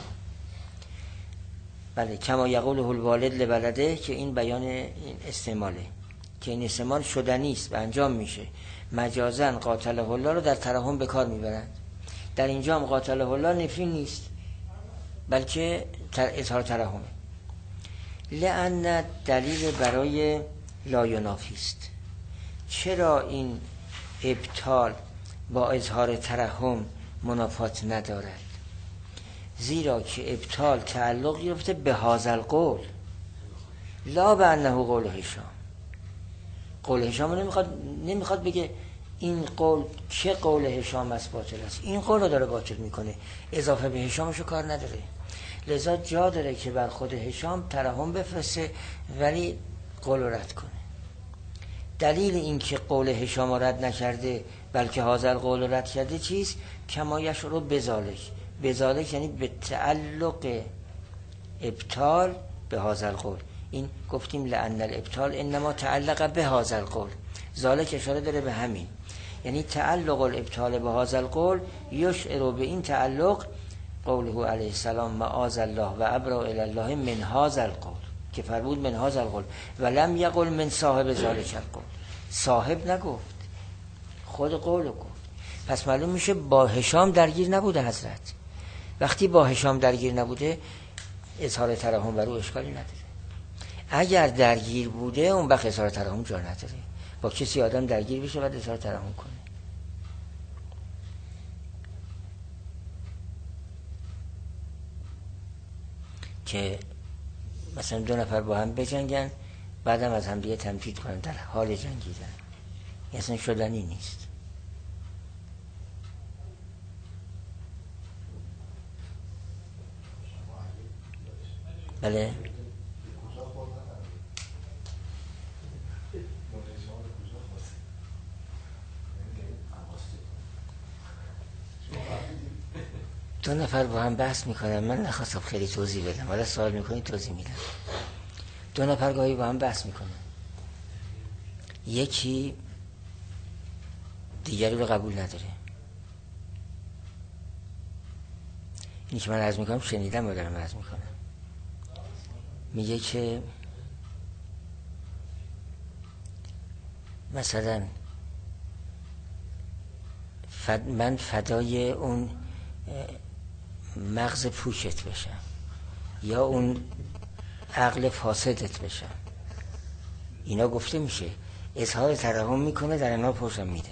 بله کما یقول الوالد لولده، که این بیان این استعماله که این استعمال شدنی است و انجام میشه. مجازاً قاتله الله رو در ترحم به کار میبرند. در اینجا هم قاتله الله نفی نیست بلکه اظهار ترحمه. لأن دلیل برای لا ینافی است. چرا این ابطال با اظهار ترحم منافات ندارد؟ زیرا که ابطال تعلق گرفته به هذا القول لا به انه قول هشام. قول هشام نمیخواد بگه این قول چه قول هشام است باطل است، این قول رو داره باطل میکنه، اضافه به هشامشو کار نداره. لذا جا داره که بر خود هشام ترحم بفرسته ولی قول رو رد کنه. دلیل این که قول هشام رو رد نکرده بلکه هذا القول رو رد کرده چیست؟ کمایش رو بذالک یعنی به تعلق ابطال به هذا القول. این گفتیم لأن الابطال انما تعلق به هذا القول، ذالک اشاره داره به همین، یعنی تعلق الابطال به هذا القول یشعر به این تعلق قوله علیه السلام معاذ الله و ابرأ الی الله من هذا القول، که فرمود من هذا القول و لم یقل من صاحب ذلک القول. صاحب نگفت، خود قول گفت. پس معلوم میشه با هشام درگیر نبوده حضرت. وقتی با هشام درگیر نبوده اظهار ترحم بر او اشکالی نداره. اگر درگیر بوده اون وقت اظهار ترحم جا نداره. با کسی آدم درگیر بشه بعد اظهار ترحم کنه. که مثلا دو نفر با هم بجنگن بعدم از هم دیگه تمجید کنن در حال جنگیدن، اصلا شدنی نیست. بله دو نفر با هم بحث میکنن، من نخواستم خیلی توضیح بدم، حالا سوال میکنی توضیح میدم. دو نفر گاهی با هم بحث میکنن، یکی دیگری رو قبول نداره. اینی که من عرض میکنم شنیدم و دارم عرض میکنم. میگه که مثلا من فدای اون مغز پوشت بشم یا اون عقل فاسدت بشم. اینا گفته میشه. اظهار ترحم میکنه، در اینا پشتم میده.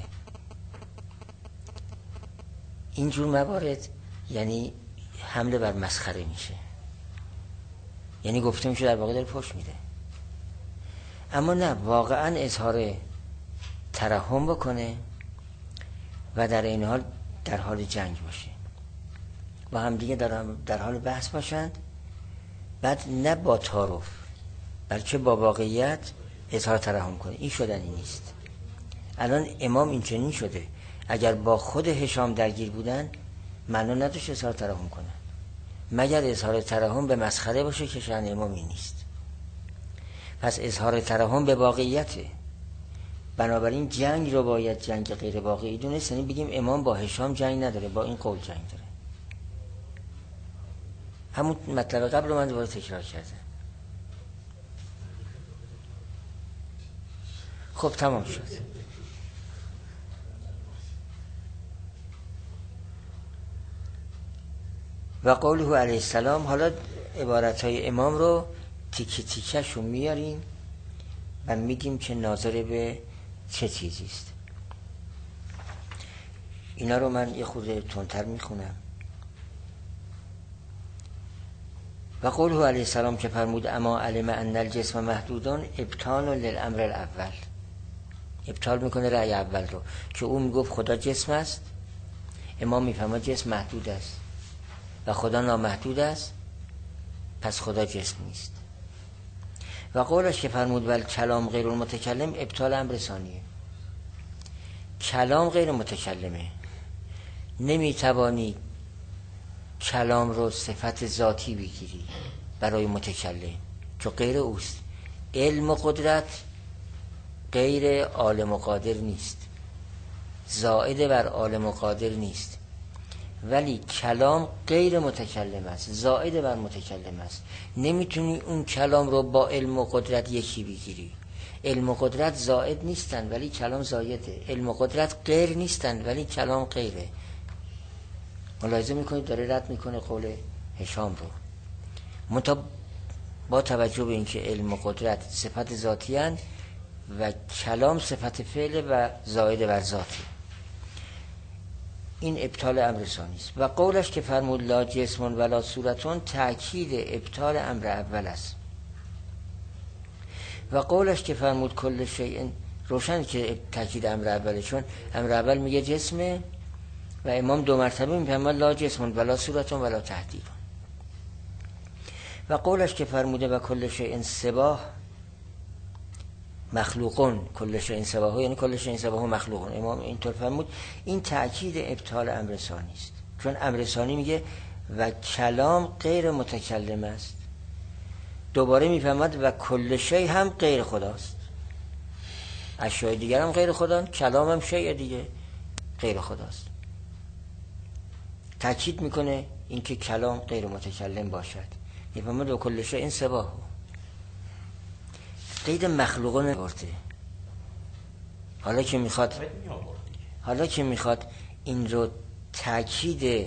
اینجور موارد یعنی حمله بر مسخره میشه، یعنی گفته میشه در واقع داره پشت میده. اما نه، واقعا اظهار ترحم بکنه و در این حال در حال جنگ باشه، با هم دیگه در حال بحث باشند، بعد نه با تعارف بلکه با واقعیت اظهار ترحم کنه. این شدنی نیست. الان امام این چنین شده. اگر با خود هشام درگیر بودن معنا نداشت اظهار ترحم کنن، مگر اظهار ترحم به مسخره باشه که شأن امام این نیست. پس اظهار ترحم به واقعیته. بنابراین جنگ رو باید جنگ غیر واقعی دونست، یعنی بگیم امام با هشام جنگ نداره، با این قول جنگ داره. همون مطلب قبل رو من دوباره تکرار کردم. خب تمام شد. و قوله علیه السلام. حالا عبارتهای امام رو تیکه تیکش رو میاریم و میگیم که ناظر به چه چیزی است. اینا رو من یه خورده تندتر میخونم. و قوله علیه السلام که فرمود اما علم ان الجسم محدودان ابطال للامر الاول. ابطال میکنه رأی اول رو که اون میگفت خدا جسم است، امام میفهمد جسم محدود است و خدا نامحدود است، پس خدا جسم نیست. و قولش که فرمود ول کلام غیر المتکلم ابطال امر ثانیه. کلام غیر متکلمه، نمیتوانی کلام رو صفت ذاتی بگیری برای متکلم چون غیر اوست. علم و قدرت غیر عالم و قادر نیست، زائد بر عالم و قادر نیست، ولی کلام غیر متکلم است، زائد بر متکلم است. نمیتونی اون کلام رو با علم و قدرت یکی بگیری. علم و قدرت زائد نیستن ولی کلام زایده، علم و قدرت غیر نیستن ولی کلام غیره. ملاحظه میکنید داره رد میکنه قول هشام رو، منتها با توجه به اینکه علم و قدرت صفت ذاتی هستند و کلام صفت فعل و زائد بر ذاتی. این ابطال امر ثانی است. و قولش که فرمود لا جسم ولا صورتون تأکید ابطال امر اول است. و قولش که فرمود کل شیء، روشن که تأکید امر اوله، چون امر اول میگه جسمه و امام دو مرتبه میفهمد لا جسم ولا صورتون ولا تهدید. و قولش که فرموده و کل شیء سباه مخلوقون، کل شیء سباه یعنی کل شیء سباه مخلوقون، امام اینطور فرمود. این تأکید ابطال امر ثانی است، چون امر ثانی میگه و کلام غیر متکلم است. دوباره میفهمد و کل شیء هم غیر خداست، اشیاء دیگر هم غیر خدا، کلام هم شیء دیگه غیر خداست. تأکید میکنه اینکه کلام غیر متکلم باشد. میفهمد و کل شیء سباه. قید مخلوقون نورده. حالا که میخواد این رو تأکید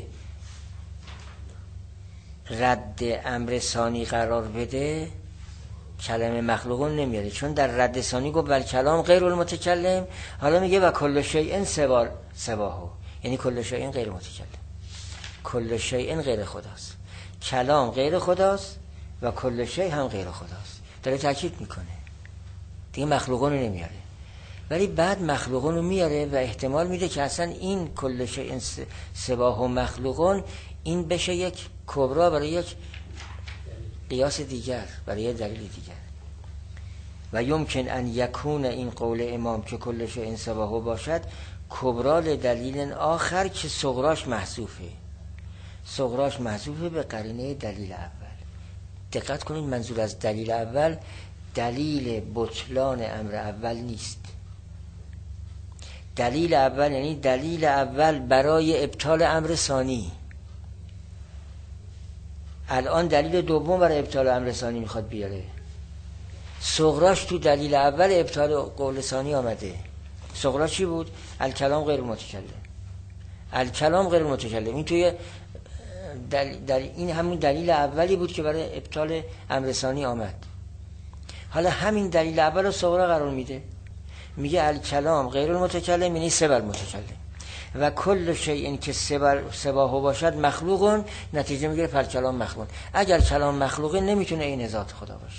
رد امر ثانی قرار بده، کلمه مخلوقون نمیاره، چون در رد ثانی گفت ول کلام غیر المتکلم، حالا میگه و کل شیء سباه، یعنی کل شیء غیر متکلم، کل شیء غیر خداست، کلام غیر خداست و کل شیء هم غیر خداست. داره تأکید میکنه دیگه مخلوقون رو نمیاره. ولی بعد مخلوقون رو میاره و احتمال میده که اصلا این کل شیء سباه و مخلوقون این بشه یک کبرا برای یک قیاس دیگر، برای یک دلیل دیگر. و یمکن ان یکون این قول امام که کل شیء سباه باشد کبرا لدلیل آخر که صغراش محذوفه به قرینه دلیل اول. دقت کنید منظور از دلیل اول دلیل بطلان امر اول نیست، دلیل اول یعنی دلیل اول برای ابطال امر ثانی. الان دلیل دوم برای ابطال امر ثانی میخواد بیاره. صغراش تو دلیل اول ابطال قول ثانی آمده. صغرا چی بود؟ الکلام غیر متکلم. الکلام غیر متکلم این توی این همون دلیل اولی بود که برای ابطال امر ثانی آمد. حالا همین دلیل اول رو صغرا قرار میده، میگه الکلام غیر المتکلم یعنی سوى المتکلم و کل شیء که سواه باشد مخلوقون، نتیجه میگیره پر کلام مخلوق. اگر کلام مخلوقه نمیتونه این ذات خدا باشه.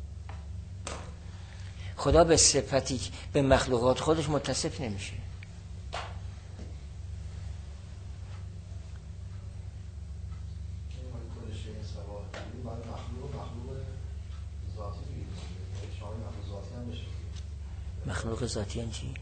خدا به صفتی به مخلوقات خودش متصف نمیشه. مخلوق ذاتی یعنی چی؟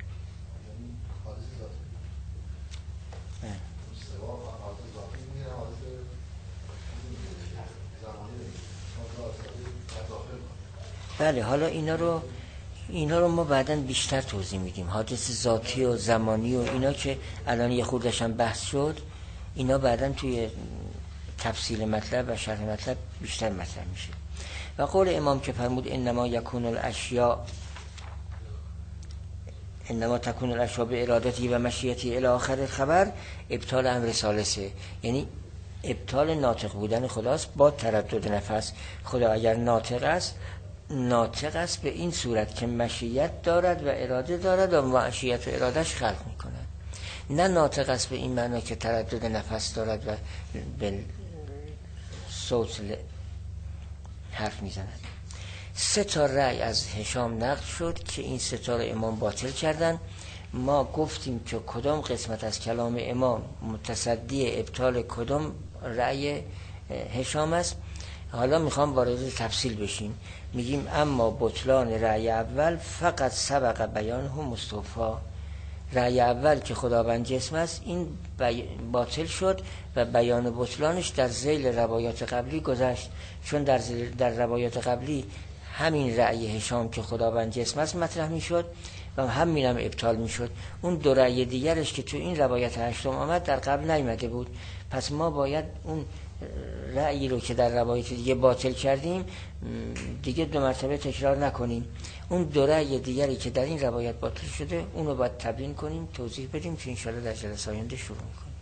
بله حالا اینا رو ما بعداً بیشتر توضیح میدیم. حادث ذاتی و زمانی و اینا که الان یه خوردش هم بحث شد، اینا بعداً توی تفصیل مطلب و شرح مطلب بیشتر مطرح میشه. و قول امام که فرمود انما یکون الاشیاء انما تکون الاشیاء به ارادتی و مشیتی الی آخر خبر، ابطال امر ثالثه، یعنی ابطال ناطق بودن خداست با تردد نفس. خدا اگر ناطق است به این صورت که مشیت دارد و اراده دارد و مشیت و ارادهش خلق میکند. نه ناطق است به این معنی که تردد نفس دارد و به صوت حرف میزند. 3 رأی از هشام نقل شد که این 3 رو امام باطل کردن. ما گفتیم که کدام قسمت از کلام امام متصدی ابطال کدام رأی هشام است. حالا میخوام وارد تفصیل بشیم. میگیم اما بطلان رأی اول فقط سبق بیانه مصطفی. رأی اول که خداوند جسم است این باطل شد و بیان بطلانش در ذیل روایات قبلی گذشت، چون در روایات قبلی همین رأی هشام که خداوند جسم است مطرح میشد و همین هم ابطال میشد. اون 2 رأی دیگرش که تو این روایت 8 آمد در قبل نیامده بود. پس ما باید اون رأیی رو که در روایت دیگه باطل کردیم دیگه 2 مرتبه تکرار نکنیم. اون 2 رأی دیگری که در این روایت باطل شده اون رو باید تبیین کنیم، توضیح بدیم که انشاءالله در جلسه آینده شروع میکنیم.